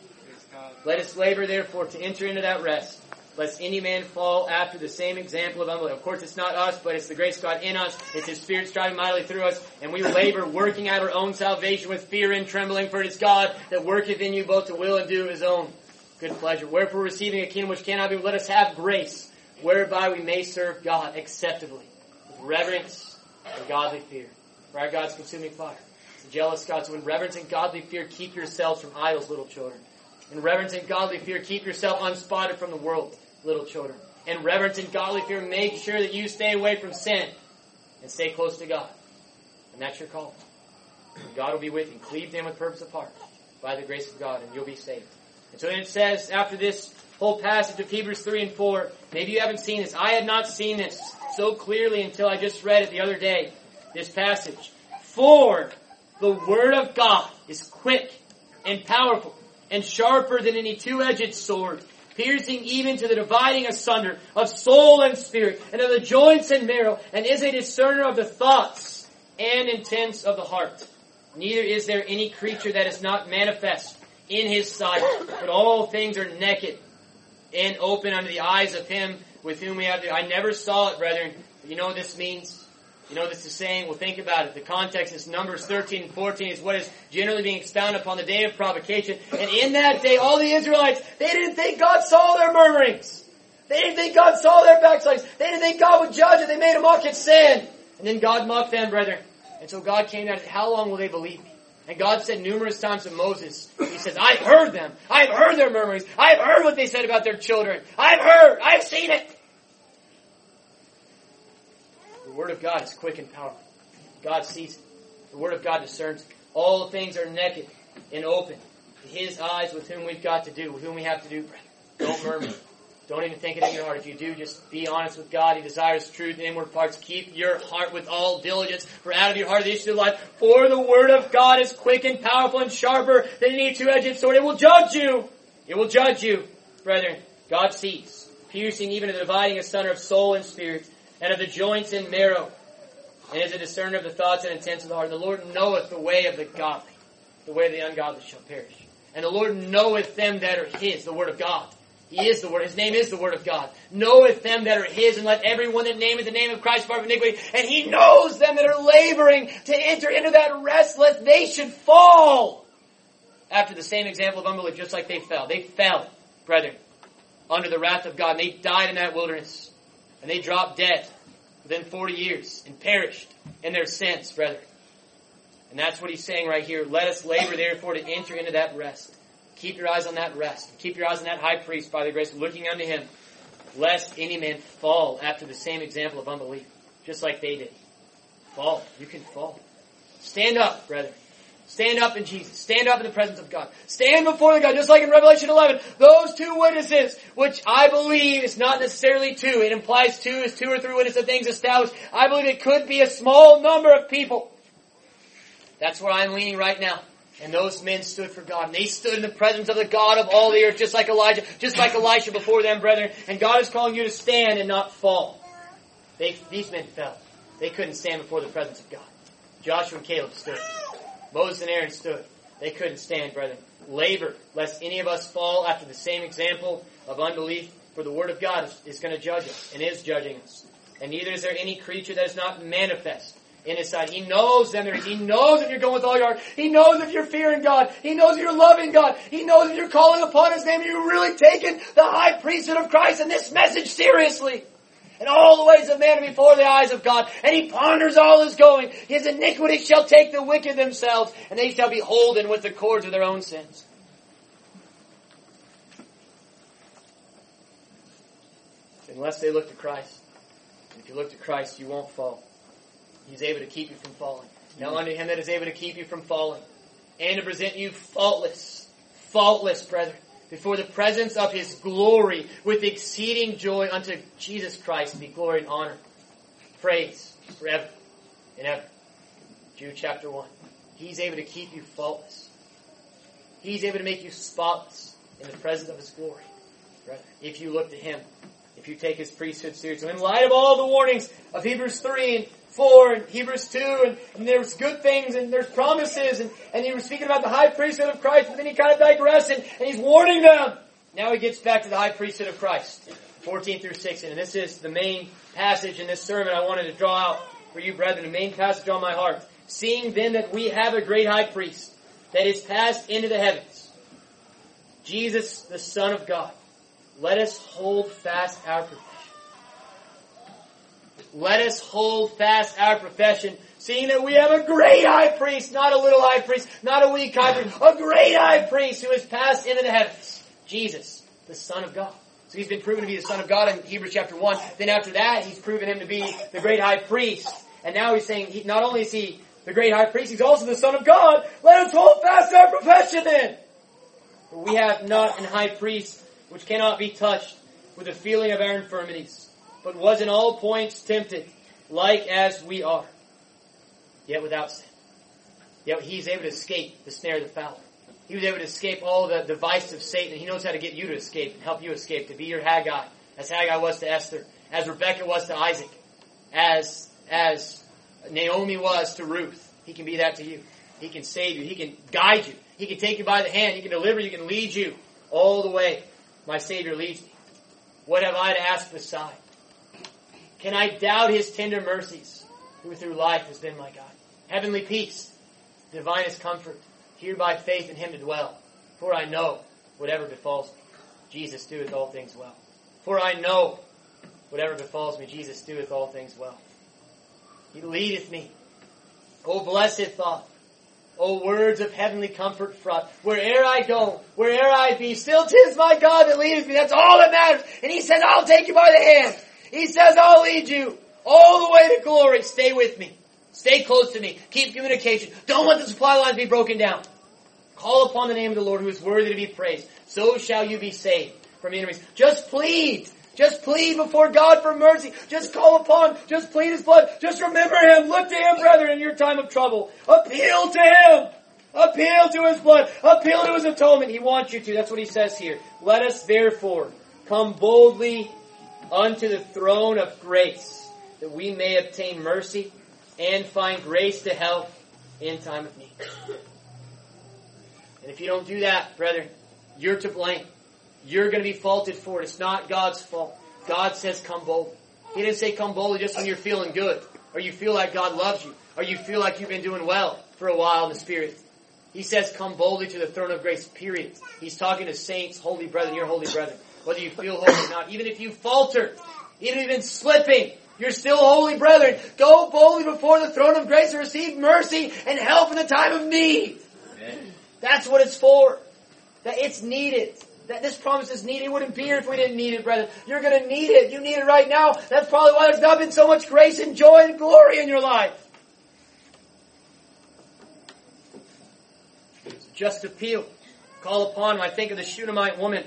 Let us labor, therefore, to enter into that rest, lest any man fall after the same example of unbelief. Of course, it's not us, but it's the grace of God in us. It's His Spirit striving mightily through us. And we labor, working out our own salvation with fear and trembling, for it is God that worketh in you both to will and do His own good pleasure. Wherefore, receiving a kingdom which cannot be, let us have grace, whereby we may serve God acceptably, with reverence and godly fear. For our God's consuming fire. It's a jealous God. So in reverence and godly fear, keep yourselves from idols, little children. In reverence and godly fear, keep yourself unspotted from the world, little children. In reverence and godly fear, make sure that you stay away from sin and stay close to God. And that's your call. And God will be with you. Cleave to Him with purpose of heart by the grace of God, and you'll be saved. And so then it says, after this whole passage of Hebrews 3 and 4, maybe you haven't seen this. I had not seen this so clearly until I just read it the other day, this passage. For the Word of God is quick and powerful and sharper than any two-edged sword, piercing even to the dividing asunder of soul and spirit, and of the joints and marrow, and is a discerner of the thoughts and intents of the heart. Neither is there any creature that is not manifest in His sight, but all things are naked and open unto the eyes of Him with whom we have to. I never saw it, brethren. But you know what this means? You know what this is saying? Well, think about it. The context is Numbers 13 and 14 is what is generally being expounded upon the day of provocation. And in that day, all the Israelites, they didn't think God saw their murmurings. They didn't think God saw their backslidings. They didn't think God would judge it. They made a mock at sin. And then God mocked them, brethren. And so God came down and said, how long will they believe me? And God said numerous times to Moses, He says, I've heard them. I've heard their murmurings. I've heard what they said about their children. I've heard. I've seen it. The Word of God is quick and powerful. God sees it. The Word of God discerns it. All things are naked and open to His eyes with whom we've got to do, with whom we have to do, brethren. Don't murmur. Don't even think it in your heart. If you do, just be honest with God. He desires truth in inward parts. Keep your heart with all diligence, for out of your heart the issue of life. For the Word of God is quick and powerful and sharper than any two-edged sword. It will judge you. It will judge you, brethren. God sees, piercing even to the dividing asunder of soul and spirit, and of the joints and marrow, and is a discerner of the thoughts and intents of the heart. The Lord knoweth the way of the godly. The way of the ungodly shall perish. And the Lord knoweth them that are His, the Word of God. He is the Word. His name is the Word of God. Knoweth them that are His, and let everyone that nameth the name of Christ depart from iniquity. And He knows them that are laboring to enter into that rest, lest they should fall after the same example of unbelief, just like they fell. They fell, brethren. under the wrath of God. And they died in that wilderness. And they dropped dead within 40 years and perished in their sins, brethren. And that's what he's saying right here. Let us labor, therefore, to enter into that rest. Keep your eyes on that rest. Keep your eyes on that high priest by the grace of looking unto him, lest any man fall after the same example of unbelief, just like they did. Fall. You can fall. Stand up, brethren. Stand up in Jesus. Stand up in the presence of God. Stand before the God, just like in Revelation 11. Those two witnesses, which I believe is not necessarily two. It implies two is two or three witnesses of things established. I believe it could be a small number of people. That's where I'm leaning right now. And those men stood for God. And they stood in the presence of the God of all the earth, just like Elijah, just like Elisha before them, brethren. And God is calling you to stand and not fall. These men fell. They couldn't stand before the presence of God. Joshua and Caleb stood. Moses and Aaron stood. They couldn't stand, brethren. Labor, lest any of us fall after the same example of unbelief. For the Word of God is going to judge us and is judging us. And neither is there any creature that is not manifest in His sight. He knows them. He knows if you're going with all your heart. He knows if you're fearing God. He knows if you're loving God. He knows if you're calling upon His name. You're really taking the high priesthood of Christ and this message seriously. And all the ways of man are before the eyes of God. And He ponders all His going. His iniquity shall take the wicked themselves, and they shall be holden with the cords of their own sins. Unless they look to Christ. If you look to Christ, you won't fall. He's able to keep you from falling. Now unto Him that is able to keep you from falling, and to present you faultless, brethren, before the presence of His glory with exceeding joy, unto Jesus Christ be glory and honor, praise forever and ever. Jude chapter 1. He's able to keep you faultless. He's able to make you spotless in the presence of His glory, brethren, if you look to Him, if you take His priesthood seriously. In light of all the warnings of Hebrews 3 and 4 and Hebrews 2, and there's good things and there's promises, and he was speaking about the high priesthood of Christ, but then he kind of digressed and he's warning them. Now he gets back to the high priesthood of Christ, 14 through 16, and this is the main passage in this sermon I wanted to draw out for you, brethren, the main passage on my heart. Seeing then that we have a great high priest that is passed into the heavens, Jesus, the Son of God, let us hold fast our profession. Let us hold fast our profession, seeing that we have a great high priest, not a little high priest, not a weak high priest, a great high priest who has passed into the heavens. Jesus, the Son of God. So He's been proven to be the Son of God in Hebrews chapter 1. Then after that, He's proven Him to be the great high priest. And now He's saying, not only is He the great high priest, He's also the Son of God. Let us hold fast our profession then. For we have not an high priest which cannot be touched with the feeling of our infirmities, but was in all points tempted, like as we are, yet without sin. Yet He's able to escape the snare of the fowler. He was able to escape all the devices of Satan, and He knows how to get you to escape and help you escape, to be your Haggai, as Haggai was to Esther, as Rebekah was to Isaac, as Naomi was to Ruth. He can be that to you. He can save you. He can guide you. He can take you by the hand. He can deliver you. He can lead you all the way. My Savior leads me. What have I to ask beside? Can I doubt His tender mercies, who through life has been my God? Heavenly peace, divinest comfort, here by faith in Him to dwell. For I know, whatever befalls me, Jesus doeth all things well. For I know, whatever befalls me, Jesus doeth all things well. He leadeth me. O blessed thought. O words of heavenly comfort fraught. Where'er I go, where'er I be, still 'tis my God that leadeth me. That's all that matters. And He says, I'll take you by the hand. He says, I'll lead you all the way to glory. Stay with me. Stay close to me. Keep communication. Don't let the supply lines be broken down. Call upon the name of the Lord who is worthy to be praised. So shall you be saved from enemies. Just plead. Just plead before God for mercy. Just call upon, just plead His blood. Just remember Him. Look to Him, brethren, in your time of trouble. Appeal to Him. Appeal to His blood. Appeal to His atonement. He wants you to. That's what He says here. Let us therefore come boldly unto the throne of grace, that we may obtain mercy and find grace to help in time of need. And if you don't do that, brethren, you're to blame. You're going to be faulted for it. It's not God's fault. God says come boldly. He didn't say come boldly just when you're feeling good, or you feel like God loves you, or you feel like you've been doing well for a while in the Spirit. He says come boldly to the throne of grace, period. He's talking to saints, holy brethren, your holy brethren. whether you feel holy or not, even if you falter, even if you've been slipping, you're still holy, brethren. Go boldly before the throne of grace to receive mercy and help in the time of need. Amen. That's what it's for. That it's needed. That this promise is needed. It wouldn't be here if we didn't need it, brethren. You're going to need it. You need it right now. That's probably why there's not been so much grace and joy and glory in your life. Just appeal. Call upon him. I think of the Shunammite woman.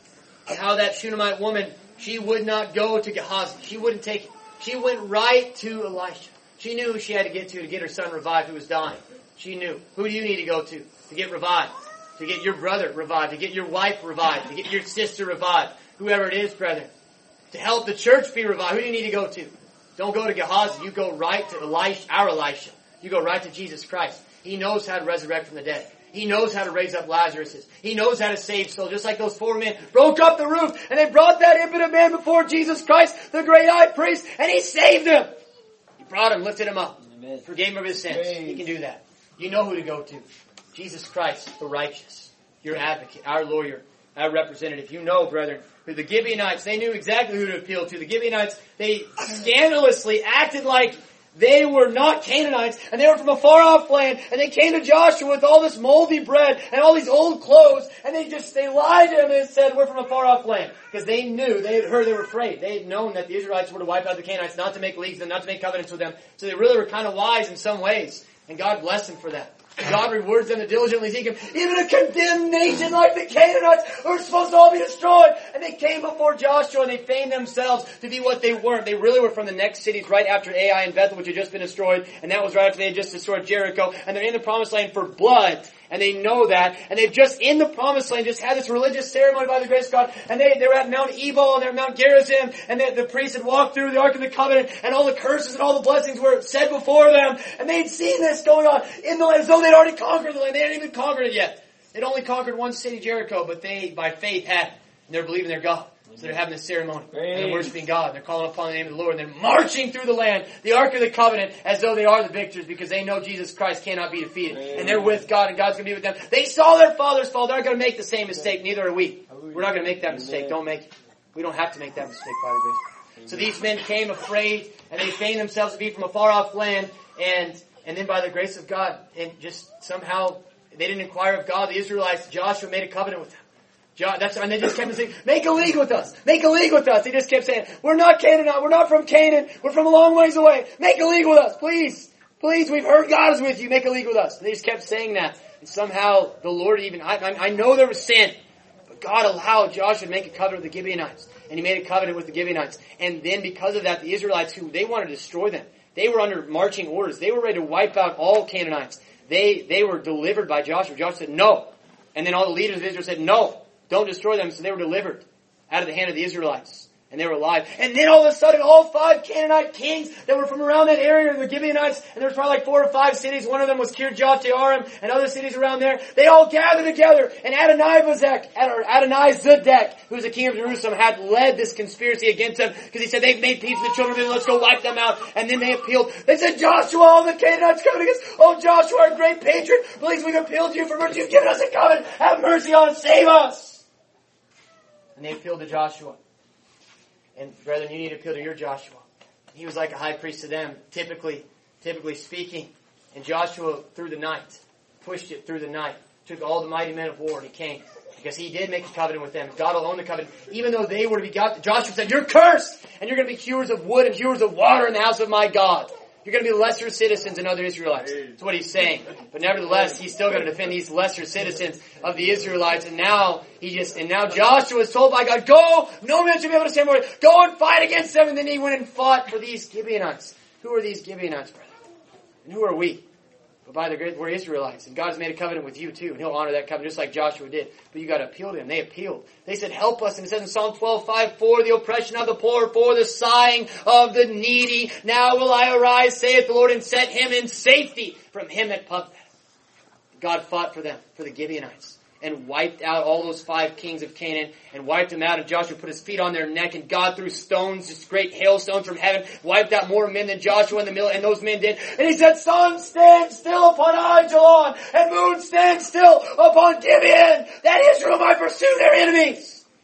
And how that Shunammite woman, she would not go to Gehazi. She wouldn't take it. She went right to Elisha. She knew who she had to get her son revived who was dying. She knew. Who do you need to go to get revived? To get your brother revived, to get your wife revived, to get your sister revived, whoever it is, brethren. To help the church be revived, who do you need to go to? Don't go to Gehazi, you go right to Elisha, our Elisha. You go right to Jesus Christ. He knows how to resurrect from the dead. He knows how to raise up Lazarus. He knows how to save souls. Just like those 4 men broke up the roof and they brought that impotent man before Jesus Christ, the great high priest, and he saved him. He brought him, lifted him up, Amen. forgave him of his sins. Praise. He can do that. You know who to go to. Jesus Christ, the righteous, your advocate, our lawyer, our representative. You know, brethren, who the Gibeonites, they knew exactly who to appeal to. The Gibeonites, they scandalously acted like they were not Canaanites, and they were from a far-off land, and they came to Joshua with all this moldy bread and all these old clothes, and they lied to him and said, we're from a far-off land. Because they knew, they had heard, they were afraid. They had known that the Israelites were to wipe out the Canaanites, not to make leagues with them, not to make covenants with them. So they really were kind of wise in some ways, and God blessed them for that. God rewards them that diligently seek Him. Even a condemned nation like the Canaanites who were supposed to all be destroyed. And they came before Joshua and they feigned themselves to be what they weren't. They really were from the next cities right after Ai and Bethel, which had just been destroyed. And that was right after they had just destroyed Jericho. And they're in the promised land for blood. And they know that. And they've just, in the promised land, just had this religious ceremony by the grace of God. And they were at Mount Ebal and they were at Mount Gerizim. And the priests had walked through the Ark of the Covenant. And all the curses and all the blessings were said before them. And they'd seen this going on in the land as though they'd already conquered the land. They hadn't even conquered it yet. They'd only conquered one city, Jericho. But they, by faith, had. And they're believing their God. So they're having this ceremony. And they're worshiping God. And they're calling upon the name of the Lord. And they're marching through the land, the Ark of the Covenant, as though they are the victors because they know Jesus Christ cannot be defeated. And they're with God and God's going to be with them. They saw their fathers fall. They're not going to make the same mistake. Neither are we. We're not going to make that mistake. Don't make it. We don't have to make that mistake by the grace. So these men came afraid and they feigned themselves to be from a far off land. And then by the grace of God, and just somehow they didn't inquire of God. The Israelites, Joshua made a covenant with them. And they just kept saying, make a league with us. Make a league with us. They just kept saying, we're not Canaanite. We're not from Canaan. We're from a long ways away. Make a league with us. Please. Please, we've heard God is with you. Make a league with us. And they just kept saying that. And somehow the Lord even, I know there was sin. But God allowed Joshua to make a covenant with the Gibeonites. And he made a covenant with the Gibeonites. And then because of that, the Israelites, who they wanted to destroy them. They were under marching orders. They were ready to wipe out all Canaanites. They were delivered by Joshua. Joshua said, no. And then all the leaders of Israel said, no. Don't destroy them. So they were delivered out of the hand of the Israelites. And they were alive. And then all of a sudden, all 5 Canaanite kings that were from around that area, the Gibeonites, and there was probably like 4 or 5 cities. One of them was Kirjath-Jearim, and other cities around there. They all gathered together. And Adonai-Zedek, who was the king of Jerusalem, had led this conspiracy against them because he said, they've made peace with the children of Israel. Let's go wipe them out. And then they appealed. They said, Joshua, all the Canaanites coming against us. Oh, Joshua, our great patron, please, we've appealed to you for mercy. You've given us a covenant. Have mercy on us. Save us. And they appealed to Joshua. And brethren, you need to appeal to your Joshua. He was like a high priest to them, typically speaking. And Joshua, through the night, pushed it through the night, took all the mighty men of war, and he came. Because he did make a covenant with them. God will own the covenant. Even though they were to be God, Joshua said, you're cursed! And you're going to be hewers of wood and hewers of water in the house of my God. You're going to be lesser citizens than other Israelites. That's what he's saying. But nevertheless, he's still going to defend these lesser citizens of the Israelites. And now Joshua is told by God, go, no man should be able to stand before you. Go and fight against them. And then he went and fought for these Gibeonites. Who are these Gibeonites, brother? And who are we? But by the grace, we're Israelites. And God's made a covenant with you too. And He'll honor that covenant just like Joshua did. But you got to appeal to Him. They appealed. They said, help us. And it says in Psalm 12:5, for the oppression of the poor, for the sighing of the needy. Now will I arise, saith the Lord, and set him in safety from him that puffeth. God fought for them, for the Gibeonites. And wiped out all those 5 kings of Canaan, and wiped them out, and Joshua put his feet on their neck, and God threw stones, just great hailstones from heaven, wiped out more men than Joshua in the middle, and those men did. And he said, sun, stand still upon Aijalon, and moon, stand still upon Gibeon, that Israel might pursue their enemies.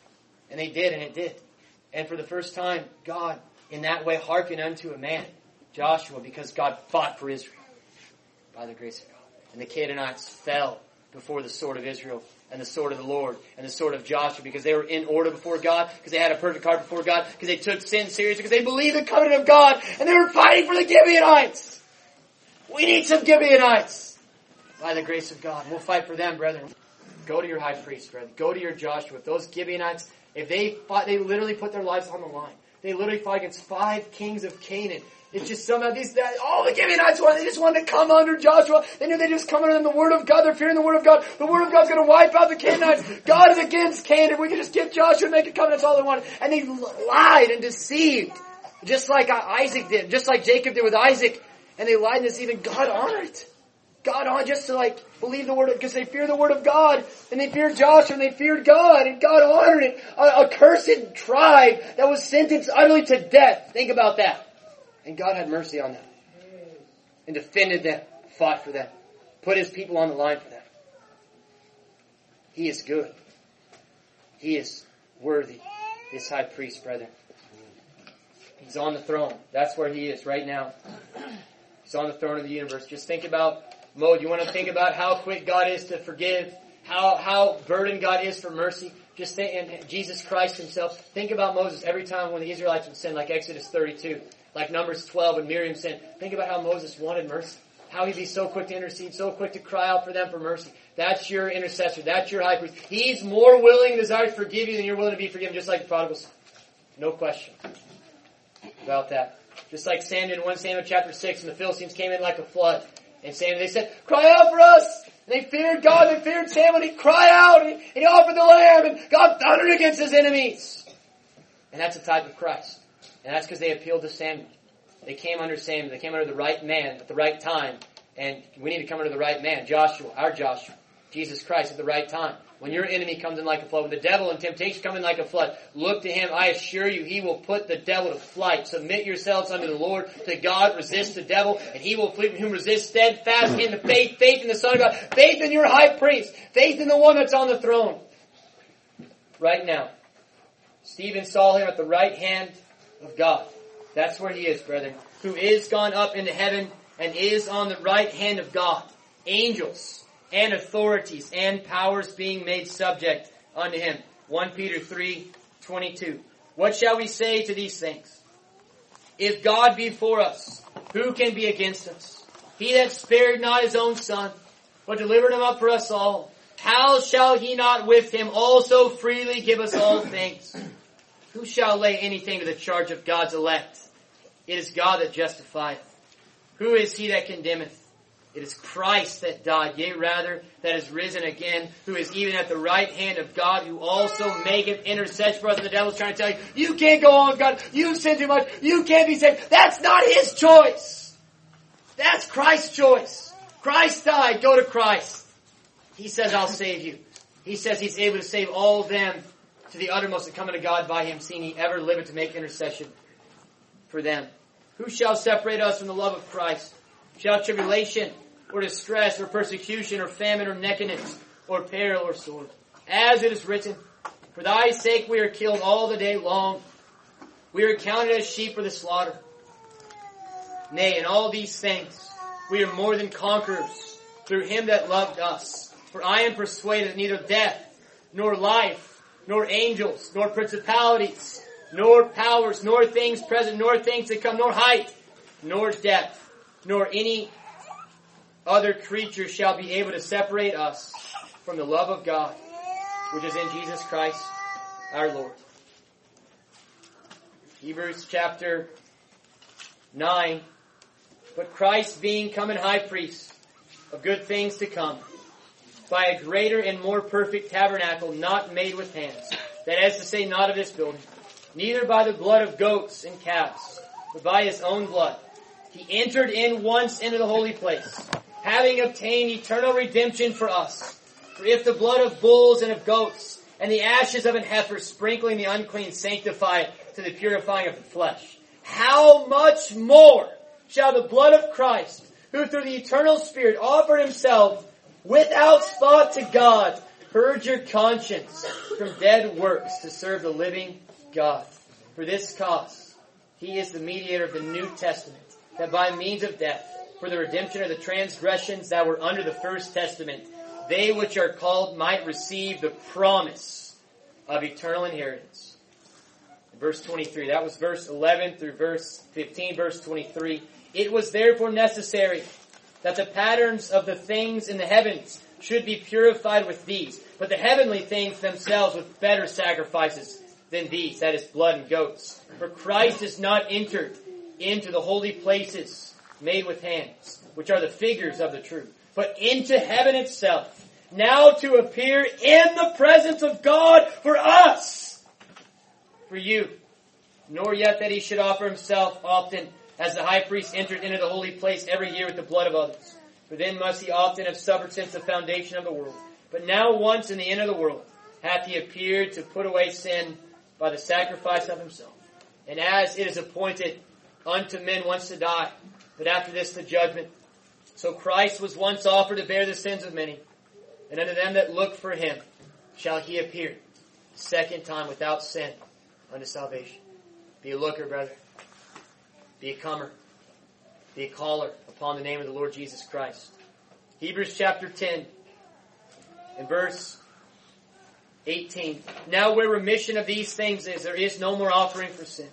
And they did, and it did. And for the first time, God, in that way, hearkened unto a man, Joshua, because God fought for Israel by the grace of God. And the Canaanites fell before the sword of Israel and the sword of the Lord and the sword of Joshua, because they were in order before God, because they had a perfect heart before God, because they took sin seriously, because they believed the covenant of God, and they were fighting for the Gibeonites. We need some Gibeonites by the grace of God. We'll fight for them, brethren. Go to your high priest, brethren. Go to your Joshua. If those Gibeonites, if they fought, they literally put their lives on the line. They literally fought against 5 kings of Canaan. It's just somehow all the Gibeonites they just wanted to come under Joshua. They knew they just come under the Word of God. They're fearing the Word of God. The Word of God's going to wipe out the Canaanites. God is against Canaan. If we can just get Joshua and make a covenant, that's all they wanted. And they lied and deceived. Just like Isaac did. Just like Jacob did with Isaac. And they lied and deceived, and God honored it. God honored just to believe the Word, because they feared the Word of God. And they feared Joshua and they feared God. And God honored it. A cursed tribe that was sentenced utterly to death. Think about that. And God had mercy on them. And defended them. Fought for them. Put His people on the line for them. He is good. He is worthy. This high priest, brethren. He's on the throne. That's where He is right now. He's on the throne of the universe. Just think about Mo. You want to think about how quick God is to forgive. How burdened God is for mercy. Just think, and Jesus Christ Himself. Think about Moses every time when the Israelites would sin, like Exodus 32. Like Numbers 12 when Miriam sinned. Think about how Moses wanted mercy. How he'd be so quick to intercede, so quick to cry out for them for mercy. That's your intercessor. That's your high priest. He's more willing and desires to forgive you than you're willing to be forgiven, just like the prodigal son. No question about that. Just like Samuel in 1 Samuel chapter 6, and the Philistines came in like a flood. And Samuel, they said, cry out for us! And they feared God, they feared Samuel, and he cried out, and he offered the lamb, and God thundered against his enemies. And that's a type of Christ. And that's because they appealed to Samuel. They came under Samuel. They came under the right man at the right time. And we need to come under the right man. Joshua, our Joshua. Jesus Christ at the right time. When your enemy comes in like a flood, when the devil and temptation come in like a flood, look to Him. I assure you, He will put the devil to flight. Submit yourselves unto the Lord, to God. Resist the devil, and he will flee from whom. Resist steadfast in the faith. Faith in the Son of God. Faith in your high priest. Faith in the one that's on the throne. Right now. Stephen saw Him at the right hand of God. That's where He is, brethren. Who is gone up into heaven and is on the right hand of God. Angels and authorities and powers being made subject unto Him. 1 Peter 3:22. What shall we say to these things? If God be for us, who can be against us? He that spared not His own Son, but delivered Him up for us all, how shall He not with Him also freely give us all things? Who shall lay anything to the charge of God's elect? It is God that justifieth. Who is he that condemneth? It is Christ that died, yea rather, that is risen again, who is even at the right hand of God, who also maketh intercession for us. The devil's trying to tell you, you can't go on with God, you've sinned too much, you can't be saved. That's not His choice. That's Christ's choice. Christ died, go to Christ. He says, I'll save you. He says He's able to save all them to the uttermost that come unto God by Him, seeing He ever liveth to make intercession for them. Who shall separate us from the love of Christ? Shall tribulation, or distress, or persecution, or famine, or nakedness, or peril, or sword? As it is written, for Thy sake we are killed all the day long. We are counted as sheep for the slaughter. Nay, in all these things we are more than conquerors through Him that loved us. For I am persuaded that neither death, nor life, nor angels, nor principalities, nor powers, nor things present, nor things to come, nor height, nor depth, nor any other creature shall be able to separate us from the love of God, which is in Jesus Christ our Lord. Hebrews chapter 9. But Christ being come in high priest of good things to come, by a greater and more perfect tabernacle, not made with hands, that is to say, not of this building, neither by the blood of goats and calves, but by His own blood. He entered in once into the holy place, having obtained eternal redemption for us. For if the blood of bulls and of goats, and the ashes of an heifer sprinkling the unclean sanctify to the purifying of the flesh, how much more shall the blood of Christ, who through the eternal Spirit offered Himself without spot to God, Purge your conscience from dead works to serve the living God. For this cause, he is the mediator of the New Testament, that by means of death, for the redemption of the transgressions that were under the first testament, they which are called might receive the promise of eternal inheritance. Verse 23, that was verse 11 through verse 15, verse 23. It was therefore necessary that the patterns of the things in the heavens should be purified with these, but the heavenly things themselves with better sacrifices than these, that is, blood and goats. For Christ is not entered into the holy places made with hands, which are the figures of the truth, but into heaven itself, now to appear in the presence of God for us, for you, nor yet that he should offer himself often, as the high priest entered into the holy place every year with the blood of others. For then must he often have suffered since the foundation of the world. But now once in the end of the world hath he appeared to put away sin by the sacrifice of himself. And as it is appointed unto men once to die, but after this the judgment, so Christ was once offered to bear the sins of many, and unto them that look for him shall he appear the second time without sin unto salvation. Be a looker, brother. Be a comer. Be a caller upon the name of the Lord Jesus Christ. Hebrews chapter 10 and verse 18. Now where remission of these things is, there is no more offering for sin.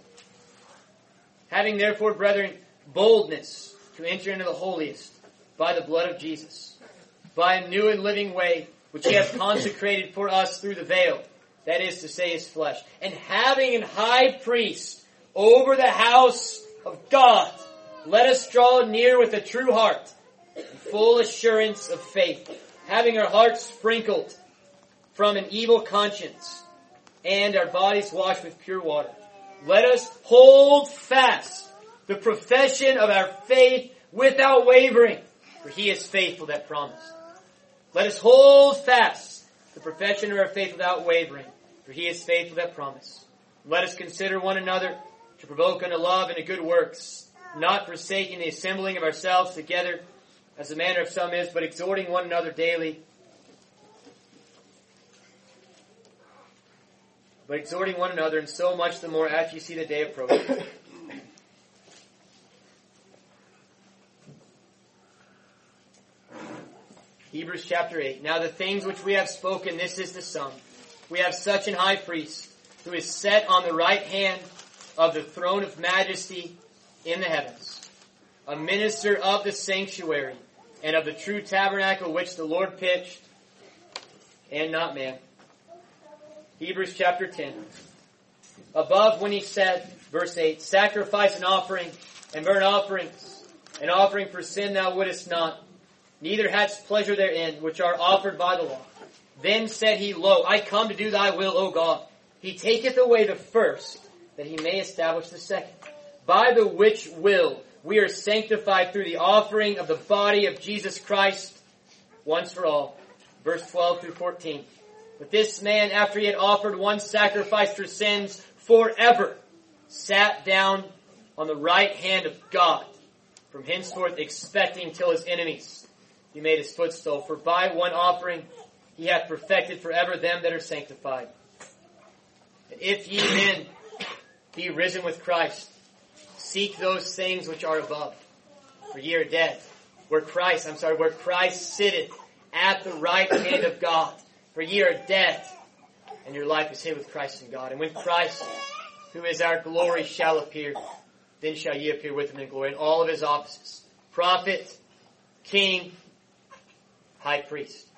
Having therefore, brethren, boldness to enter into the holiest by the blood of Jesus, by a new and living way, which he hath consecrated for us through the veil, that is to say, his flesh. And having an high priest over the house of God, let us draw near with a true heart and full assurance of faith, having our hearts sprinkled from an evil conscience and our bodies washed with pure water. Let us hold fast the profession of our faith without wavering, for he is faithful that promised. Let us hold fast the profession of our faith without wavering, for he is faithful that promised. Let us consider one another to provoke unto love and to good works, not forsaking the assembling of ourselves together, as the manner of some is, but exhorting one another daily. But exhorting one another, and so much the more as you see the day approaching. Hebrews chapter 8. Now the things which we have spoken, this is the sum. We have such an high priest, who is set on the right hand of the throne of majesty in the heavens, a minister of the sanctuary and of the true tabernacle which the Lord pitched, and not man. Hebrews chapter 10. Above when he said, verse 8, sacrifice and offering and burnt offerings, an offering for sin thou wouldest not, neither hadst pleasure therein, which are offered by the law. Then said he, Lo, I come to do thy will, O God. He taketh away the first, that he may establish the second. By the which will we are sanctified through the offering of the body of Jesus Christ once for all. Verse 12 through 14. But this man, after he had offered one sacrifice for sins forever, sat down on the right hand of God, from henceforth expecting till his enemies be made his footstool. For by one offering he hath perfected forever them that are sanctified. And if ye then be risen with Christ, seek those things which are above, for ye are dead. Where Christ sitteth at the right hand of God, for ye are dead, and your life is hid with Christ in God. And when Christ, who is our glory, shall appear, then shall ye appear with him in glory in all of his offices. Prophet, king, high priest.